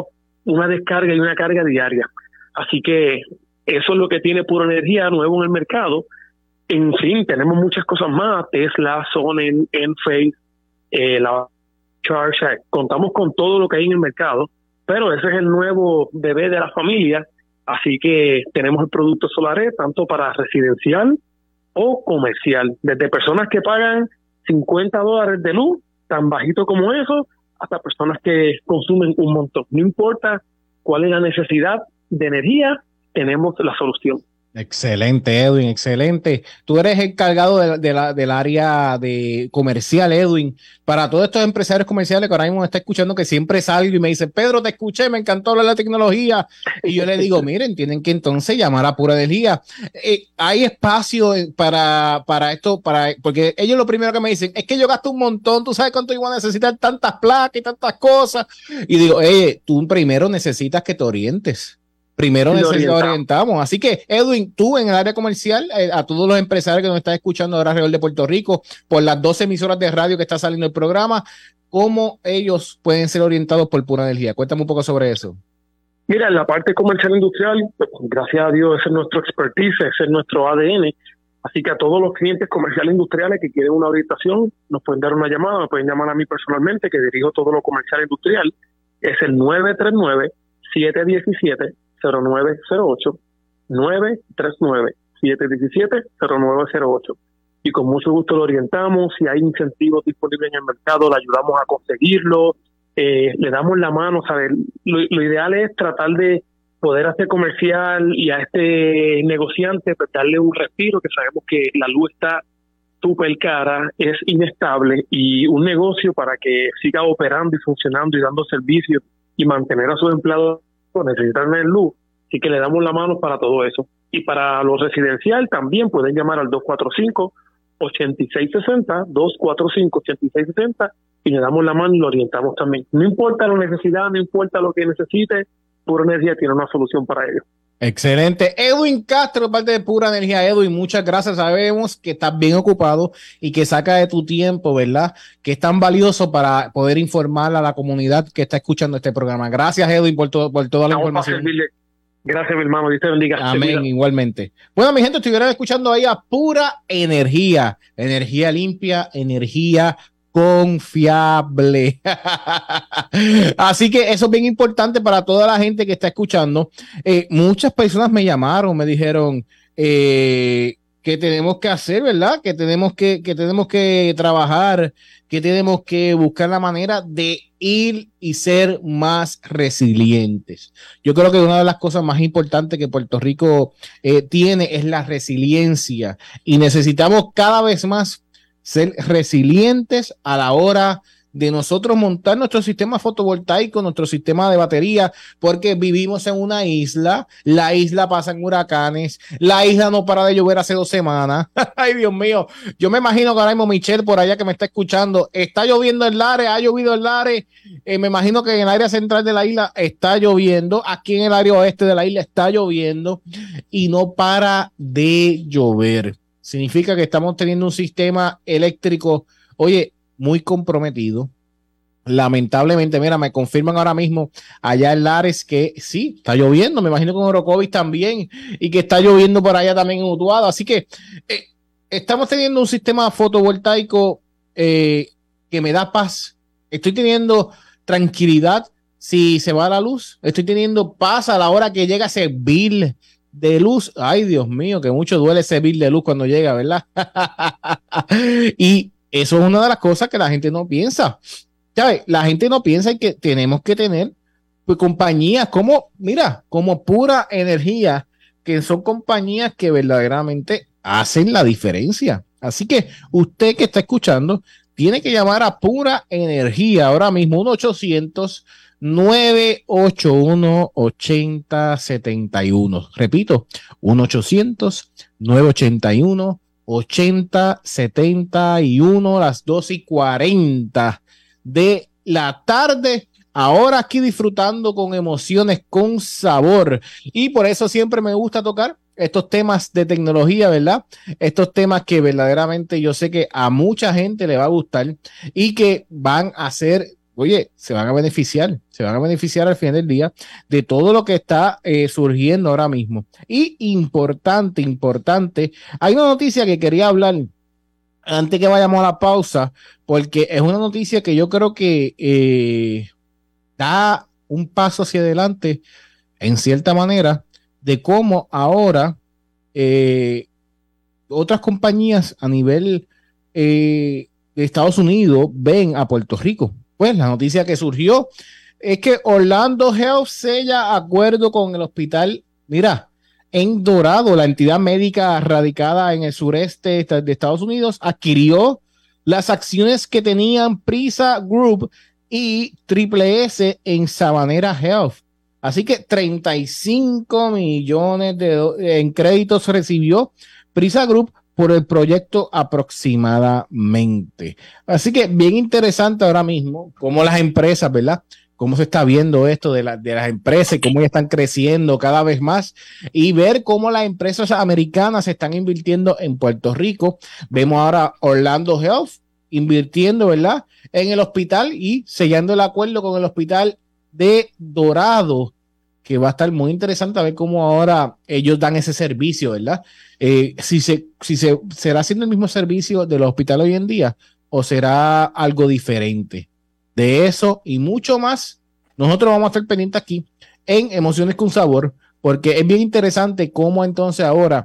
una descarga y una carga diaria. Así que eso es lo que tiene Pura Energía nuevo en el mercado. En fin, tenemos muchas cosas más, Tesla, Sonnen, Enphase, eh, la Charge, contamos con todo lo que hay en el mercado, pero ese es el nuevo bebé de la familia, así que tenemos el producto Solar-Edge tanto para residencial o comercial, desde personas que pagan cincuenta dólares de luz, tan bajito como eso, hasta personas que consumen un montón. No importa cuál es la necesidad de energía, tenemos la solución. Excelente, Edwin, excelente. Tú eres encargado de, de la, del área de comercial, Edwin, para todos estos empresarios comerciales que ahora mismo me está escuchando, que siempre salgo y me dice, Pedro, te escuché, me encantó hablar de la tecnología. Y yo le digo, miren, tienen que entonces llamar a Pura Energía. Eh, hay espacio para, para esto, para, porque ellos lo primero que me dicen es que yo gasto un montón, tú sabes cuánto iba a necesitar tantas placas y tantas cosas. Y digo, oye, tú primero necesitas que te orientes. Primero necesitamos orientamos. Así que, Edwin, tú en el área comercial, eh, a todos los empresarios que nos están escuchando ahora alrededor de Puerto Rico, por las doce emisoras de radio que está saliendo el programa, ¿cómo ellos pueden ser orientados por Pura Energía? Cuéntame un poco sobre eso. Mira, en la parte comercial industrial, gracias a Dios, ese es nuestro expertise, ese es nuestro A D N. Así que a todos los clientes comerciales industriales que quieren una orientación, nos pueden dar una llamada, me pueden llamar a mí personalmente, que dirijo todo lo comercial industrial. Es el nueve tres nueve, siete uno siete, cero nueve cero ocho, nueve tres nueve, siete uno siete, cero nueve cero ocho. Y con mucho gusto lo orientamos. Si hay incentivos disponibles en el mercado, le ayudamos a conseguirlo, eh, le damos la mano. ¿Sabes? Lo, lo ideal es tratar de poder hacer comercial y a este negociante pues, darle un respiro, que sabemos que la luz está súper cara, es inestable, y un negocio para que siga operando y funcionando y dando servicios y mantener a sus empleados necesitan tener luz, así que le damos la mano para todo eso. Y para lo residencial también pueden llamar al dos cuatro cinco, ocho seis seis cero, dos cuatro cinco, ocho seis seis cero, y le damos la mano y lo orientamos también. No importa la necesidad, no importa lo que necesite, Pura Energía tiene una solución para ello. Excelente. Edwin Castro, parte de Pura Energía. Edwin, muchas gracias. Sabemos que estás bien ocupado y que saca de tu tiempo, ¿verdad? Que es tan valioso para poder informar a la comunidad que está escuchando este programa. Gracias, Edwin, por, todo, por toda la Vamos información. Gracias, mi hermano. Dios te bendiga. Amén, igualmente. Bueno, mi gente, estuvieran escuchando ahí a Pura Energía. Energía limpia, energía confiable. Así que eso es bien importante para toda la gente que está escuchando. Eh, muchas personas me llamaron, me dijeron eh, que tenemos que hacer, ¿verdad? Que tenemos que, que tenemos que trabajar, que tenemos que buscar la manera de ir y ser más resilientes. Yo creo que una de las cosas más importantes que Puerto Rico eh, tiene es la resiliencia, y necesitamos cada vez más ser resilientes a la hora de nosotros montar nuestro sistema fotovoltaico, nuestro sistema de batería, porque vivimos en una isla, la isla pasa en huracanes, la isla no para de llover hace dos semanas. Ay, Dios mío, yo me imagino que ahora mismo Michelle por allá que me está escuchando, está lloviendo en Lares, ha llovido en Lares, eh, me imagino que en el área central de la isla está lloviendo, aquí en el área oeste de la isla está lloviendo y no para de llover. Significa que estamos teniendo un sistema eléctrico, oye, muy comprometido. Lamentablemente, mira, me confirman ahora mismo allá en Lares que sí, está lloviendo, me imagino que en Orocovis también, y que está lloviendo por allá también en Utuado. Así que eh, estamos teniendo un sistema fotovoltaico eh, que me da paz. Estoy teniendo tranquilidad si se va la luz. Estoy teniendo paz a la hora que llega ese bill de luz. Ay, Dios mío, que mucho duele ese bill de luz cuando llega, ¿verdad? Y eso es una de las cosas que la gente no piensa. ¿Sabes? La gente no piensa que tenemos que tener pues, compañías como, mira, como Pura Energía, que son compañías que verdaderamente hacen la diferencia. Así que usted que está escuchando tiene que llamar a Pura Energía ahora mismo, uno ochocientos, nueve ocho uno, ocho cero siete uno. Repito, uno ochocientos, nueve ocho uno, ocho cero siete uno, las dos y cuarenta de la tarde. Ahora aquí disfrutando con emociones, con sabor. Y por eso siempre me gusta tocar estos temas de tecnología, ¿verdad? Estos temas que verdaderamente yo sé que a mucha gente le va a gustar y que van a ser oye, se van a beneficiar, se van a beneficiar al final del día de todo lo que está eh, surgiendo ahora mismo. Y importante, importante, hay una noticia que quería hablar antes que vayamos a la pausa, porque es una noticia que yo creo que eh, da un paso hacia adelante, en cierta manera, de cómo ahora eh, otras compañías a nivel eh, de Estados Unidos ven a Puerto Rico. Pues la noticia que surgió es que Orlando Health sella acuerdo con el hospital, mira, en Dorado, la entidad médica radicada en el sureste de Estados Unidos, adquirió las acciones que tenían Prisa Group y Triple S en Sabanera Health. Así que treinta y cinco millones de do- en créditos recibió Prisa Group por el proyecto aproximadamente. Así que bien interesante ahora mismo cómo las empresas, ¿verdad? Cómo se está viendo esto de, la, de las empresas y cómo están creciendo cada vez más y ver cómo las empresas americanas se están invirtiendo en Puerto Rico. Vemos ahora Orlando Health invirtiendo, ¿verdad? En el hospital y sellando el acuerdo con el hospital de Dorado, que va a estar muy interesante a ver cómo ahora ellos dan ese servicio, ¿verdad? Eh, si se, si se será haciendo el mismo servicio de los hospitales hoy en día o será algo diferente. De eso y mucho más, nosotros vamos a estar pendientes aquí en Emociones con Sabor, porque es bien interesante cómo entonces ahora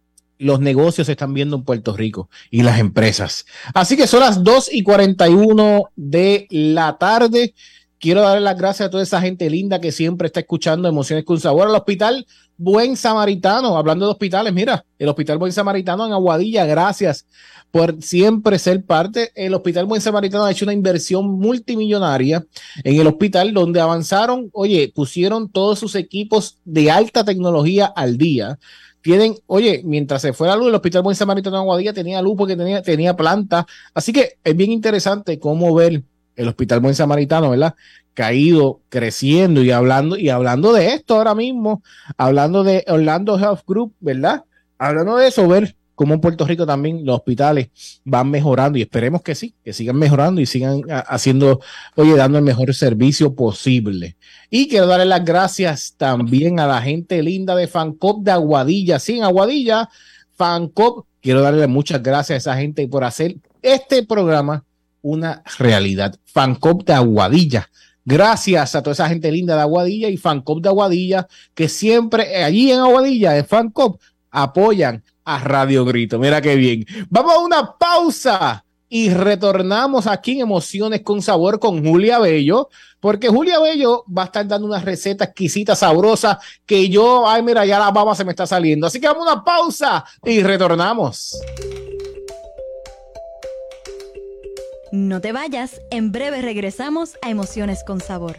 los negocios se están viendo en Puerto Rico y las empresas. Así que son las dos y cuarenta y uno de la tarde. Quiero darle las gracias a toda esa gente linda que siempre está escuchando Emociones con Sabor. Al Hospital Buen Samaritano, hablando de hospitales, mira, el Hospital Buen Samaritano en Aguadilla, gracias por siempre ser parte. El Hospital Buen Samaritano ha hecho una inversión multimillonaria en el hospital donde avanzaron, oye, pusieron todos sus equipos de alta tecnología al día. Tienen, oye, mientras se fue la luz, el Hospital Buen Samaritano en Aguadilla tenía luz porque tenía, tenía planta. Así que es bien interesante cómo ver el Hospital Buen Samaritano, ¿verdad? Caído, creciendo y hablando, y hablando de esto ahora mismo, hablando de Orlando Health Group, ¿verdad? Hablando de eso, ver cómo en Puerto Rico también los hospitales van mejorando y esperemos que sí, que sigan mejorando y sigan a, haciendo, oye, dando el mejor servicio posible. Y quiero darle las gracias también a la gente linda de FanCop de Aguadilla. Sí, en Aguadilla, FanCop, quiero darle muchas gracias a esa gente por hacer este programa una realidad. FanCop de Aguadilla. Gracias a toda esa gente linda de Aguadilla y FanCop de Aguadilla, que siempre allí en Aguadilla, en FanCop, apoyan a Radio Grito. Mira qué bien. Vamos a una pausa y retornamos aquí en Emociones con Sabor con Julia Bello, porque Julia Bello va a estar dando una receta exquisita, sabrosa, que yo, ay, mira, ya la baba se me está saliendo. Así que vamos a una pausa y retornamos. No te vayas, en breve regresamos a Emociones con Sabor.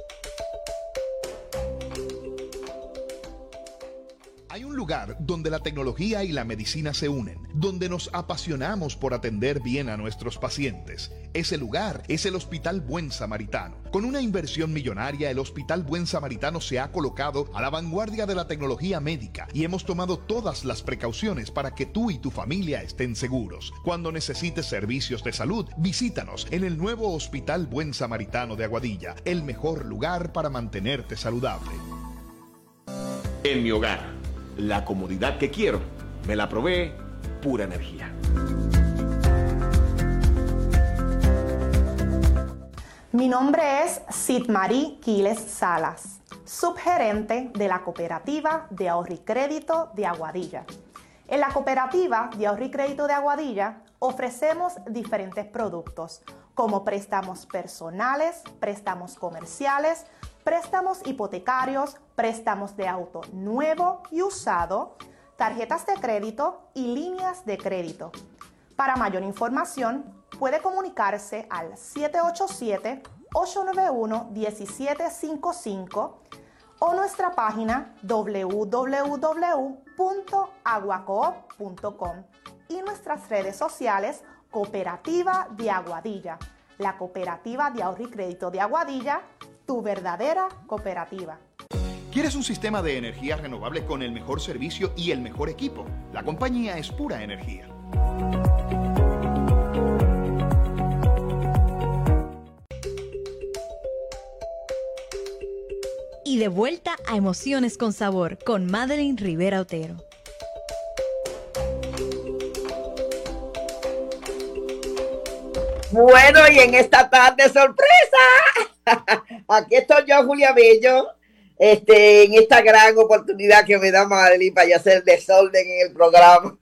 Hay un lugar donde la tecnología y la medicina se unen, donde nos apasionamos por atender bien a nuestros pacientes. Ese lugar es el Hospital Buen Samaritano. Con una inversión millonaria, el Hospital Buen Samaritano se ha colocado a la vanguardia de la tecnología médica y hemos tomado todas las precauciones para que tú y tu familia estén seguros. Cuando necesites servicios de salud, visítanos en el nuevo Hospital Buen Samaritano de Aguadilla, el mejor lugar para mantenerte saludable. En mi hogar, la comodidad que quiero, me la provee Pura Energía. Mi nombre es Sitmarí Quiles Salas, subgerente de la Cooperativa de Ahorro y Crédito de Aguadilla. En la Cooperativa de Ahorro y Crédito de Aguadilla ofrecemos diferentes productos como préstamos personales, préstamos comerciales, préstamos hipotecarios, préstamos de auto nuevo y usado, tarjetas de crédito y líneas de crédito. Para mayor información, puede comunicarse al siete ocho siete, ocho nueve uno, uno siete cinco cinco o nuestra página w w w punto aguacoop punto com y nuestras redes sociales Cooperativa de Aguadilla, la Cooperativa de Ahorro y Crédito de Aguadilla, tu verdadera cooperativa. ¿Quieres un sistema de energía renovable con el mejor servicio y el mejor equipo? La compañía es Pura Energía. Y de vuelta a Emociones con Sabor con Madeline Rivera Otero. Bueno, y en esta tarde sorpresa, aquí estoy yo, Julia Bello, este, en esta gran oportunidad que me da Madeline para yo hacer desorden en el programa.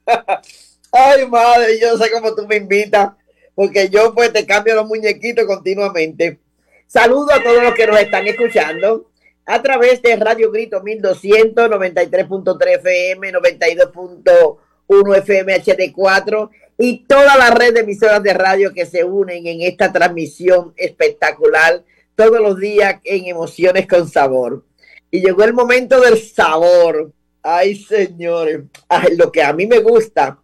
Ay, madre, yo sé cómo tú me invitas, porque yo pues te cambio los muñequitos continuamente. Saludo a todos los que nos están escuchando a través de Radio Grito mil doscientos, noventa y tres punto tres F M, noventa y dos punto uno F M H D cuatro y toda la red de emisoras de radio que se unen en esta transmisión espectacular todos los días en Emociones con Sabor. Y llegó el momento del sabor. Ay, señores, ay, lo que a mí me gusta,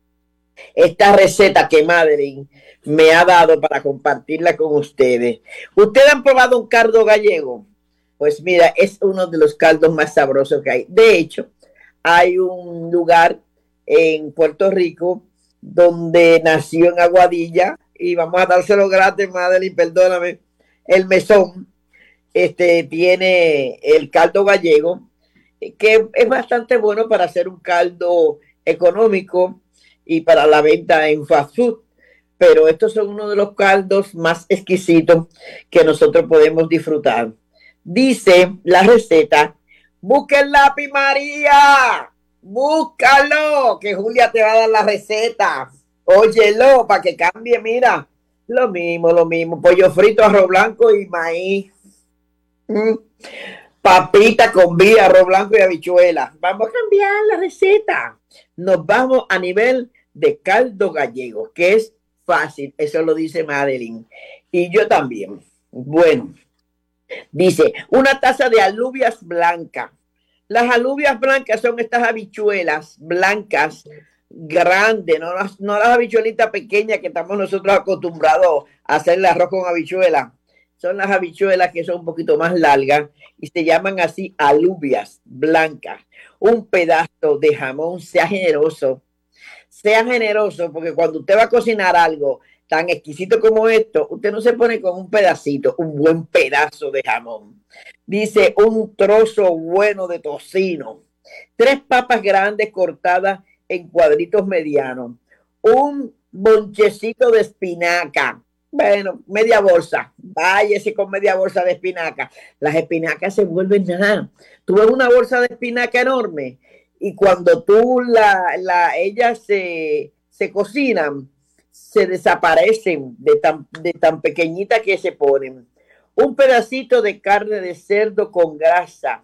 esta receta que Madeline me ha dado para compartirla con ustedes. ¿Ustedes han probado un caldo gallego? Pues mira, es uno de los caldos más sabrosos que hay. De hecho, hay un lugar en Puerto Rico donde nació en Aguadilla, y vamos a dárselo gratis, Madeline, perdóname, el mesón, este, tiene el caldo gallego, que es bastante bueno para hacer un caldo económico y para la venta en fast food, pero estos son uno de los caldos más exquisitos que nosotros podemos disfrutar. Dice la receta, busca el lápiz, María, búscalo, que Julia te va a dar la receta. Óyelo, para que cambie, mira, lo mismo, lo mismo, pollo frito, arroz blanco y maíz. Mm. Papita con vía, arroz blanco y habichuela. Vamos a cambiar la receta. Nos vamos a nivel de caldo gallego, que es fácil, eso lo dice Madeline. Y yo también. Bueno, dice, una taza de alubias blancas. Las alubias blancas son estas habichuelas blancas, grandes, no las, no las habichuelitas pequeñas que estamos nosotros acostumbrados a hacer el arroz con habichuelas. Son las habichuelas que son un poquito más largas y se llaman así alubias blancas. Un pedazo de jamón, sea generoso, sea generoso, porque cuando usted va a cocinar algo tan exquisito como esto, usted no se pone con un pedacito, un buen pedazo de jamón. Dice un trozo bueno de tocino, tres papas grandes cortadas en cuadritos medianos, un bonchecito de espinaca, bueno, media bolsa, váyase con media bolsa de espinaca. Las espinacas se vuelven nada. Tú ves una bolsa de espinaca enorme y cuando tú la, la ellas se, se cocinan, se desaparecen de tan, de tan pequeñita que se ponen. Un pedacito de carne de cerdo con grasa.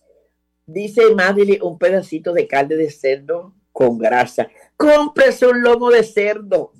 Dice Madeline, un pedacito de carne de cerdo con grasa. Cómprese un lomo de cerdo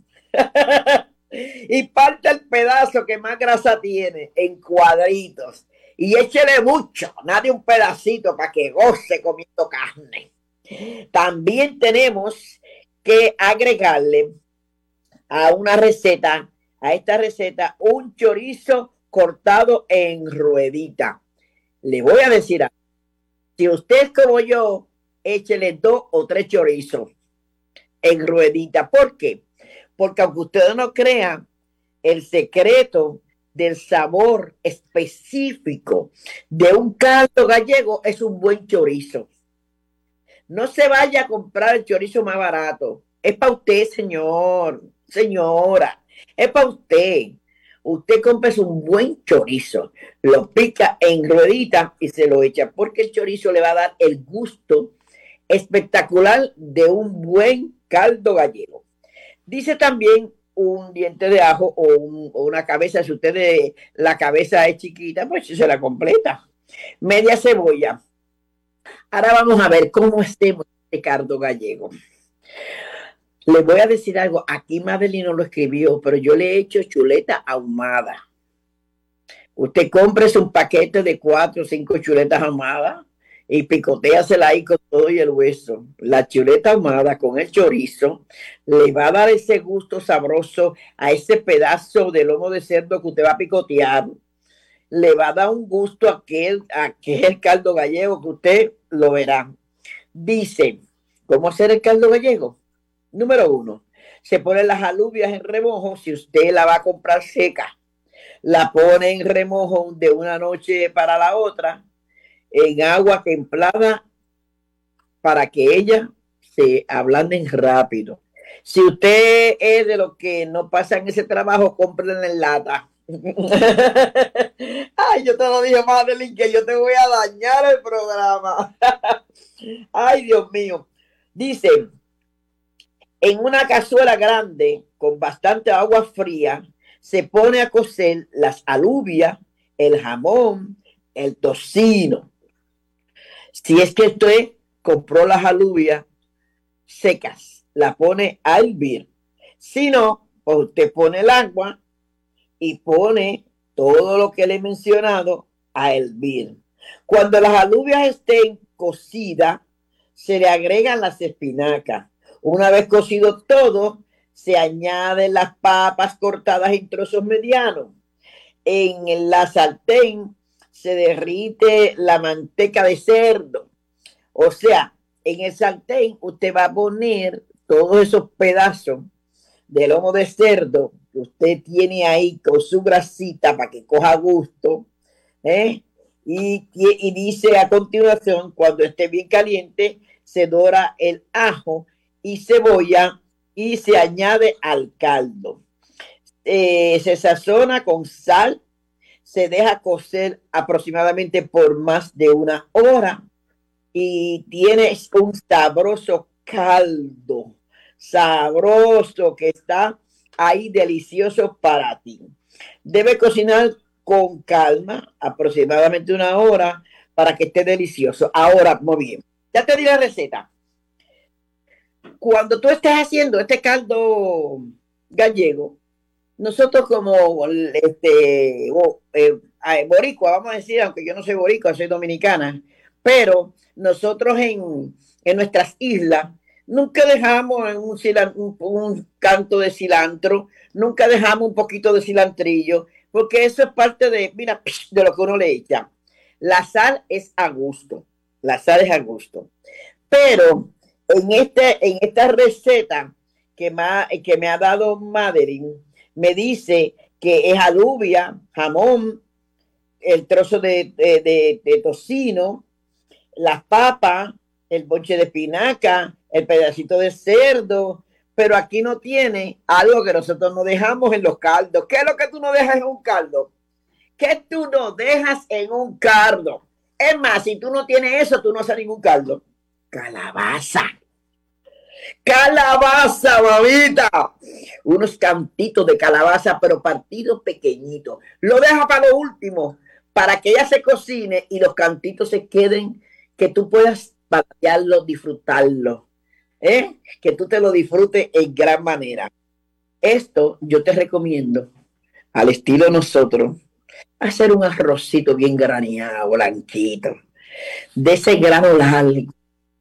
y parte el pedazo que más grasa tiene en cuadritos y échele mucho, nadie un pedacito para que goce comiendo carne. También tenemos que agregarle a una receta, a esta receta, un chorizo cortado en ruedita. Le voy a decir algo. Si usted es como yo, échele dos o tres chorizos en ruedita. ¿Por qué? Porque aunque ustedes no crean, el secreto del sabor específico de un caldo gallego es un buen chorizo. No se vaya a comprar el chorizo más barato. Es para usted, señor, señora. Es para usted. Usted compra un buen chorizo, lo pica en ruedita y se lo echa, porque el chorizo le va a dar el gusto espectacular de un buen caldo gallego. Dice también un diente de ajo o, un, o una cabeza, si usted de, la cabeza es chiquita, pues se la completa. Media cebolla. Ahora vamos a ver cómo hacemos este caldo gallego. Le voy a decir algo, aquí Madeline no lo escribió, pero yo le he hecho chuleta ahumada. Usted cómprese un paquete de cuatro o cinco chuletas ahumadas y picotéasela ahí con todo y el hueso. La chuleta ahumada con el chorizo le va a dar ese gusto sabroso a ese pedazo de lomo de cerdo que usted va a picotear. Le va a dar un gusto a aquel, a aquel caldo gallego que usted lo verá. Dice, ¿cómo hacer el caldo gallego? Número uno, se pone las alubias en remojo. Si usted la va a comprar seca, la pone en remojo de una noche para la otra. en agua templada para que ellas se ablanden rápido. Si usted es de los que no pasan ese trabajo, cómprenla en lata. Ay, yo te lo dije, Madeline, que yo te voy a dañar el programa. Ay, Dios mío. Dice, en una cazuela grande con bastante agua fría, se pone a cocer las alubias, el jamón, el tocino. Si es que usted compró las alubias secas, la pone a hervir. Si no, pues usted pone el agua y pone todo lo que le he mencionado a hervir. Cuando las alubias estén cocidas, se le agregan las espinacas. Una vez cocido todo, se añaden las papas cortadas en trozos medianos. En la sartén se derrite la manteca de cerdo. O sea, en el sartén usted va a poner todos esos pedazos de lomo de cerdo que usted tiene ahí con su grasita para que coja gusto, ¿eh? Y, y dice a continuación, cuando esté bien caliente, se dora el ajo y cebolla y se añade al caldo. Eh, se sazona con sal, se deja cocer aproximadamente por más de una hora y tienes un sabroso caldo, sabroso que está ahí delicioso para ti. Debe cocinar con calma, aproximadamente una hora, para que esté delicioso. Ahora, muy bien, ya te di la receta. Cuando tú estés haciendo este caldo gallego, nosotros como este, eh, boricua, vamos a decir, aunque yo no soy boricua, soy dominicana, pero nosotros en, en nuestras islas nunca dejamos un, un, un canto de cilantro, nunca dejamos un poquito de cilantrillo, porque eso es parte de, mira, de lo que uno le echa. La sal es a gusto, la sal es a gusto. Pero en, este, en esta receta que me, ha, que me ha dado Madeline, me dice que es alubia, jamón, el trozo de, de, de, de tocino, las papas, el bonche de espinaca, el pedacito de cerdo, pero aquí no tiene algo que nosotros no dejamos en los caldos. ¿Qué es lo que tú no dejas en un caldo? ¿Qué tú no dejas en un caldo? Es más, si tú no tienes eso, tú no haces ningún caldo. Calabaza. Calabaza, mamita. Unos cantitos de calabaza, pero partidos pequeñitos. Lo deja para lo último, para que ella se cocine y los cantitos se queden, que tú puedas patearlo, disfrutarlo. ¿Eh? Que tú te lo disfrutes en gran manera. Esto yo te recomiendo, al estilo de nosotros, hacer un arrocito bien graneado, blanquito, de ese grano largo,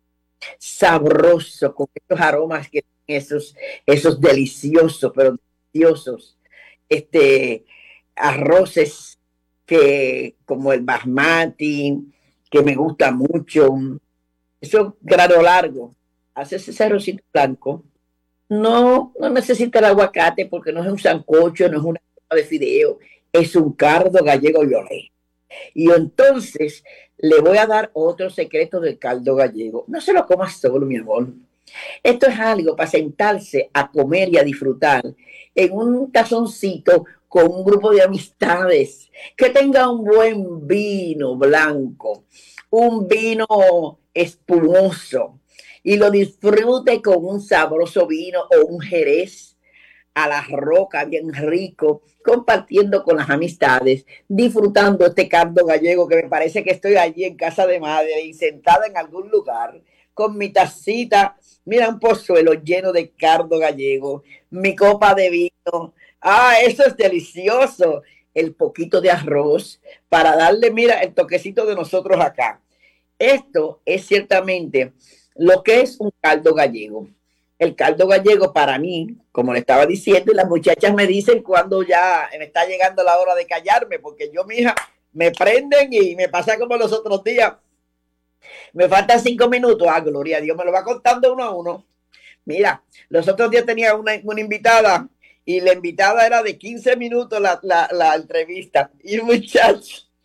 sabroso, con esos aromas que esos, esos deliciosos, pero deliciosos, este, arroces que, como el basmati, que me gusta mucho, esos grano largo. Haces ese arrocito blanco, no, no necesita el aguacate porque no es un sancocho, no es una sopa de fideo, es un caldo gallego lloré. Y entonces le voy a dar otro secreto del caldo gallego. No se lo comas solo, mi amor. Esto es algo para sentarse a comer y a disfrutar en un tazoncito con un grupo de amistades, que tenga un buen vino blanco, un vino espumoso, y lo disfrute con un sabroso vino o un jerez a la roca bien rico, compartiendo con las amistades, disfrutando este caldo gallego que me parece que estoy allí en casa de madre y sentada en algún lugar con mi tacita, mira, un pozuelo lleno de caldo gallego, mi copa de vino. Ah, eso es delicioso. El poquito de arroz para darle, mira, el toquecito de nosotros acá. Esto es ciertamente lo que es un caldo gallego. El caldo gallego para mí, como le estaba diciendo, y las muchachas me dicen cuando ya me está llegando la hora de callarme, porque yo, mija, me prenden y me pasa como los otros días. Me faltan cinco minutos. Ah, gloria a Dios, me lo va contando uno a uno. Mira, los otros días tenía una, una invitada y la invitada era de quince minutos la, la, la entrevista. Y muchachos,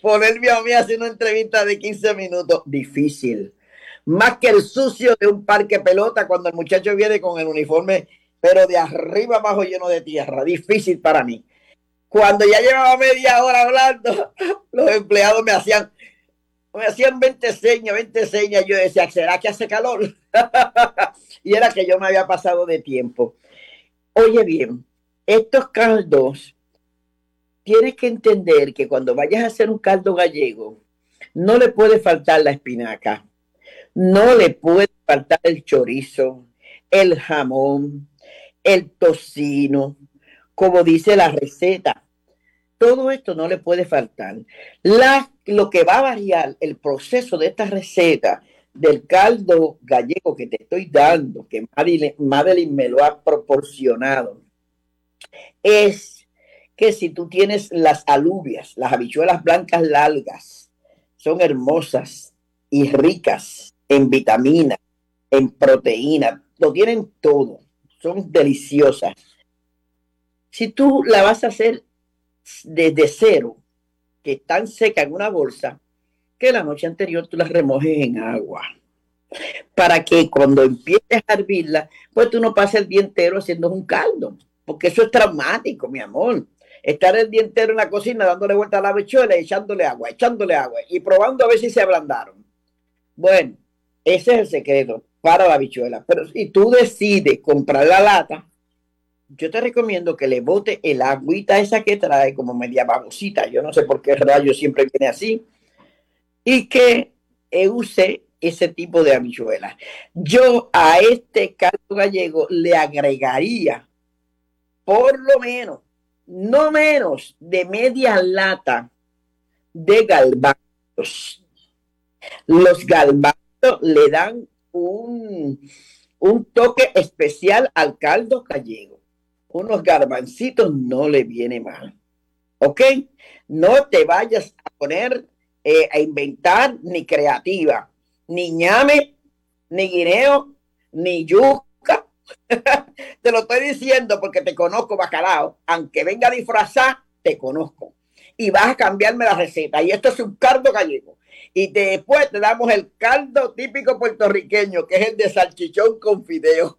ponerme a mí a hacer una entrevista de quince minutos, difícil. Más que el sucio de un parque pelota cuando el muchacho viene con el uniforme, pero de arriba abajo lleno de tierra. Difícil para mí. Cuando ya llevaba media hora hablando, los empleados me hacían, me hacían veinte señas, veinte señas. Yo decía, ¿será que hace calor? Y era que yo me había pasado de tiempo. Oye bien, estos caldos, tienes que entender que cuando vayas a hacer un caldo gallego, no le puede faltar la espinaca. No le puede faltar el chorizo, el jamón, el tocino, como dice la receta. Todo esto no le puede faltar. La, lo que va a variar el proceso de esta receta del caldo gallego que te estoy dando, que Madeline, Madeline me lo ha proporcionado, es que si tú tienes las alubias, las habichuelas blancas largas, son hermosas y ricas en vitaminas, en proteínas, lo tienen todo, son deliciosas. Si tú la vas a hacer desde cero, que están secas en una bolsa, que la noche anterior tú las remojes en agua, para que cuando empieces a hervirla, pues tú no pases el día entero haciendo un caldo, porque eso es traumático, mi amor. Estar el día entero en la cocina dándole vuelta a la habichuela y echándole agua, echándole agua y probando a ver si se ablandaron. Bueno, ese es el secreto para la habichuela. Pero si tú decides comprar la lata, yo te recomiendo que le bote el agüita esa que trae como media babosita. Yo no sé por qué rayo siempre viene así. Y que use ese tipo de habichuela. Yo a este caldo gallego le agregaría por lo menos, no menos de media lata de garbanzos. Los garbanzos le dan un, un toque especial al caldo gallego. Unos garbancitos no le viene mal. ¿Ok? No te vayas a poner eh, a inventar ni creativa, ni ñame, ni guineo, ni yuca. Te lo estoy diciendo porque te conozco, bacalao. Aunque venga a disfrazar, te conozco. Y vas a cambiarme la receta. Y esto es un caldo gallego. Y después te damos el caldo típico puertorriqueño, que es el de salchichón con fideo.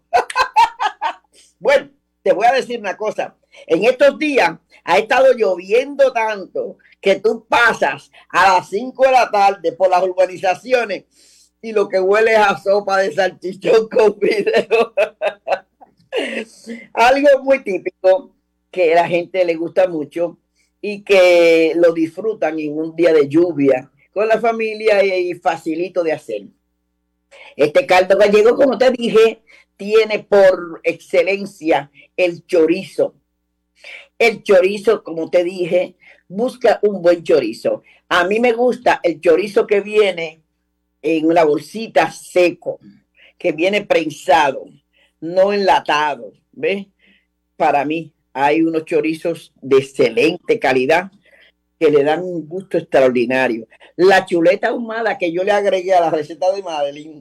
Bueno, te voy a decir una cosa. En estos días ha estado lloviendo tanto que tú pasas a las cinco de la tarde por las urbanizaciones y lo que huele es a sopa de salchichón con fideo. Algo muy típico que a la gente le gusta mucho y que lo disfrutan en un día de lluvia con la familia y facilito de hacer. Este caldo gallego, como te dije, tiene por excelencia el chorizo. El chorizo, como te dije, busca un buen chorizo. A mí me gusta el chorizo que viene en una bolsita seco, que viene prensado, no enlatado. ¿Ves? Para mí hay unos chorizos de excelente calidad que le dan un gusto extraordinario. La chuleta ahumada que yo le agregué a la receta de Madeline,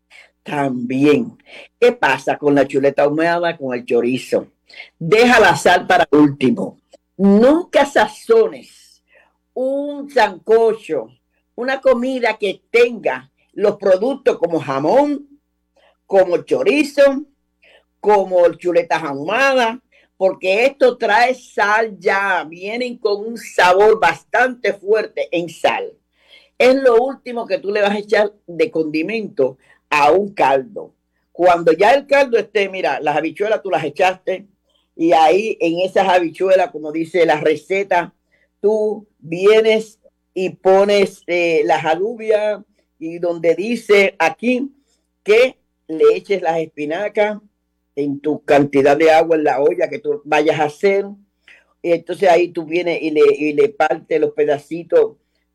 también. ¿Qué pasa con la chuleta ahumada con el chorizo? Deja la sal para último. Nunca sazones un sancocho, una comida que tenga los productos como jamón, como chorizo, como chuletas ahumadas, porque esto trae sal ya, vienen con un sabor bastante fuerte en sal. Es lo último que tú le vas a echar de condimento a un caldo. Cuando ya el caldo esté, mira, las habichuelas tú las echaste y ahí en esas habichuelas, como dice la receta, tú vienes y pones eh, las alubias y donde dice aquí que le eches las espinacas en tu cantidad de agua en la olla que tú vayas a hacer. Y entonces ahí tú vienes y le, y le partes los pedacitos,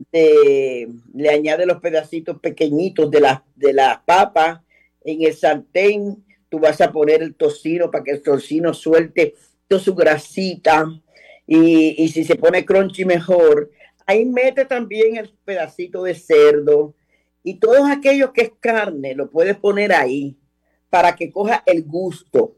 de, le añades los pedacitos pequeñitos de las de la papa en el sartén. Tú vas a poner el tocino para que el tocino suelte toda su grasita. Y, y si se pone crunchy mejor. Ahí mete también el pedacito de cerdo. Y todos aquellos que es carne lo puedes poner ahí, para que coja el gusto.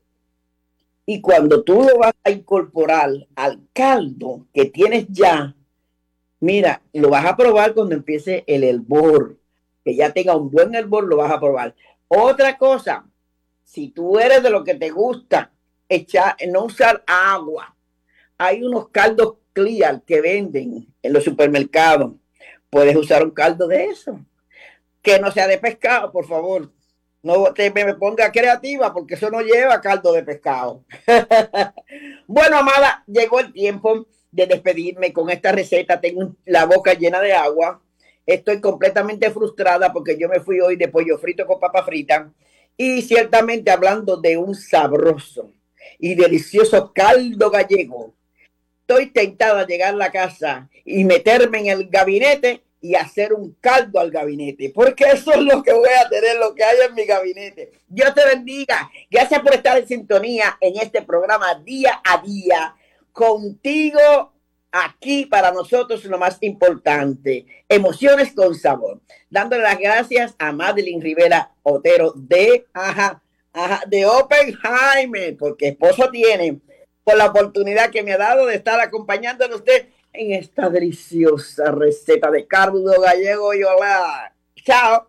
Y cuando tú lo vas a incorporar al caldo que tienes ya, Mira, lo vas a probar cuando empiece el hervor, que ya tenga un buen hervor, lo vas a probar. Otra cosa, si tú eres de lo que te gusta echar, no usar agua, hay unos caldos Clear que venden en los supermercados. Puedes usar un caldo de eso, que no sea de pescado, por favor. No te me ponga creativa porque eso no lleva caldo de pescado. Bueno, amada, llegó el tiempo de despedirme con esta receta. Tengo la boca llena de agua. Estoy completamente frustrada porque yo me fui hoy de pollo frito con papa frita y ciertamente hablando de un sabroso y delicioso caldo gallego. Estoy tentada a llegar a la casa y meterme en el gabinete y hacer un caldo al gabinete, porque eso es lo que voy a tener, lo que hay en mi gabinete. Dios te bendiga. Gracias por estar en sintonía en este programa día a día. Contigo, aquí para nosotros lo más importante, emociones con sabor. Dándole las gracias a Madeline Rivera Otero de, ajá, ajá, de Oppenheimer, porque esposo tiene, por la oportunidad que me ha dado de estar acompañándole a usted en esta deliciosa receta de caldo gallego y hola. Chao.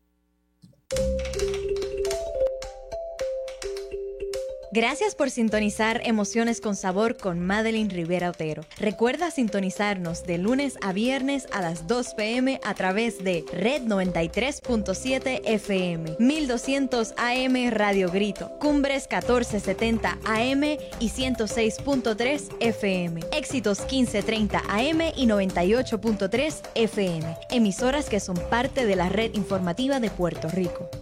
Gracias por sintonizar Emociones con Sabor con Madeline Rivera Otero. Recuerda sintonizarnos de lunes a viernes a las dos pe eme a través de Red noventa y tres punto siete efe eme, mil doscientos A M Radio Grito, Cumbres catorce setenta A M y ciento seis punto tres efe eme, Éxitos quince treinta A M y noventa y ocho punto tres efe eme, emisoras que son parte de la red informativa de Puerto Rico.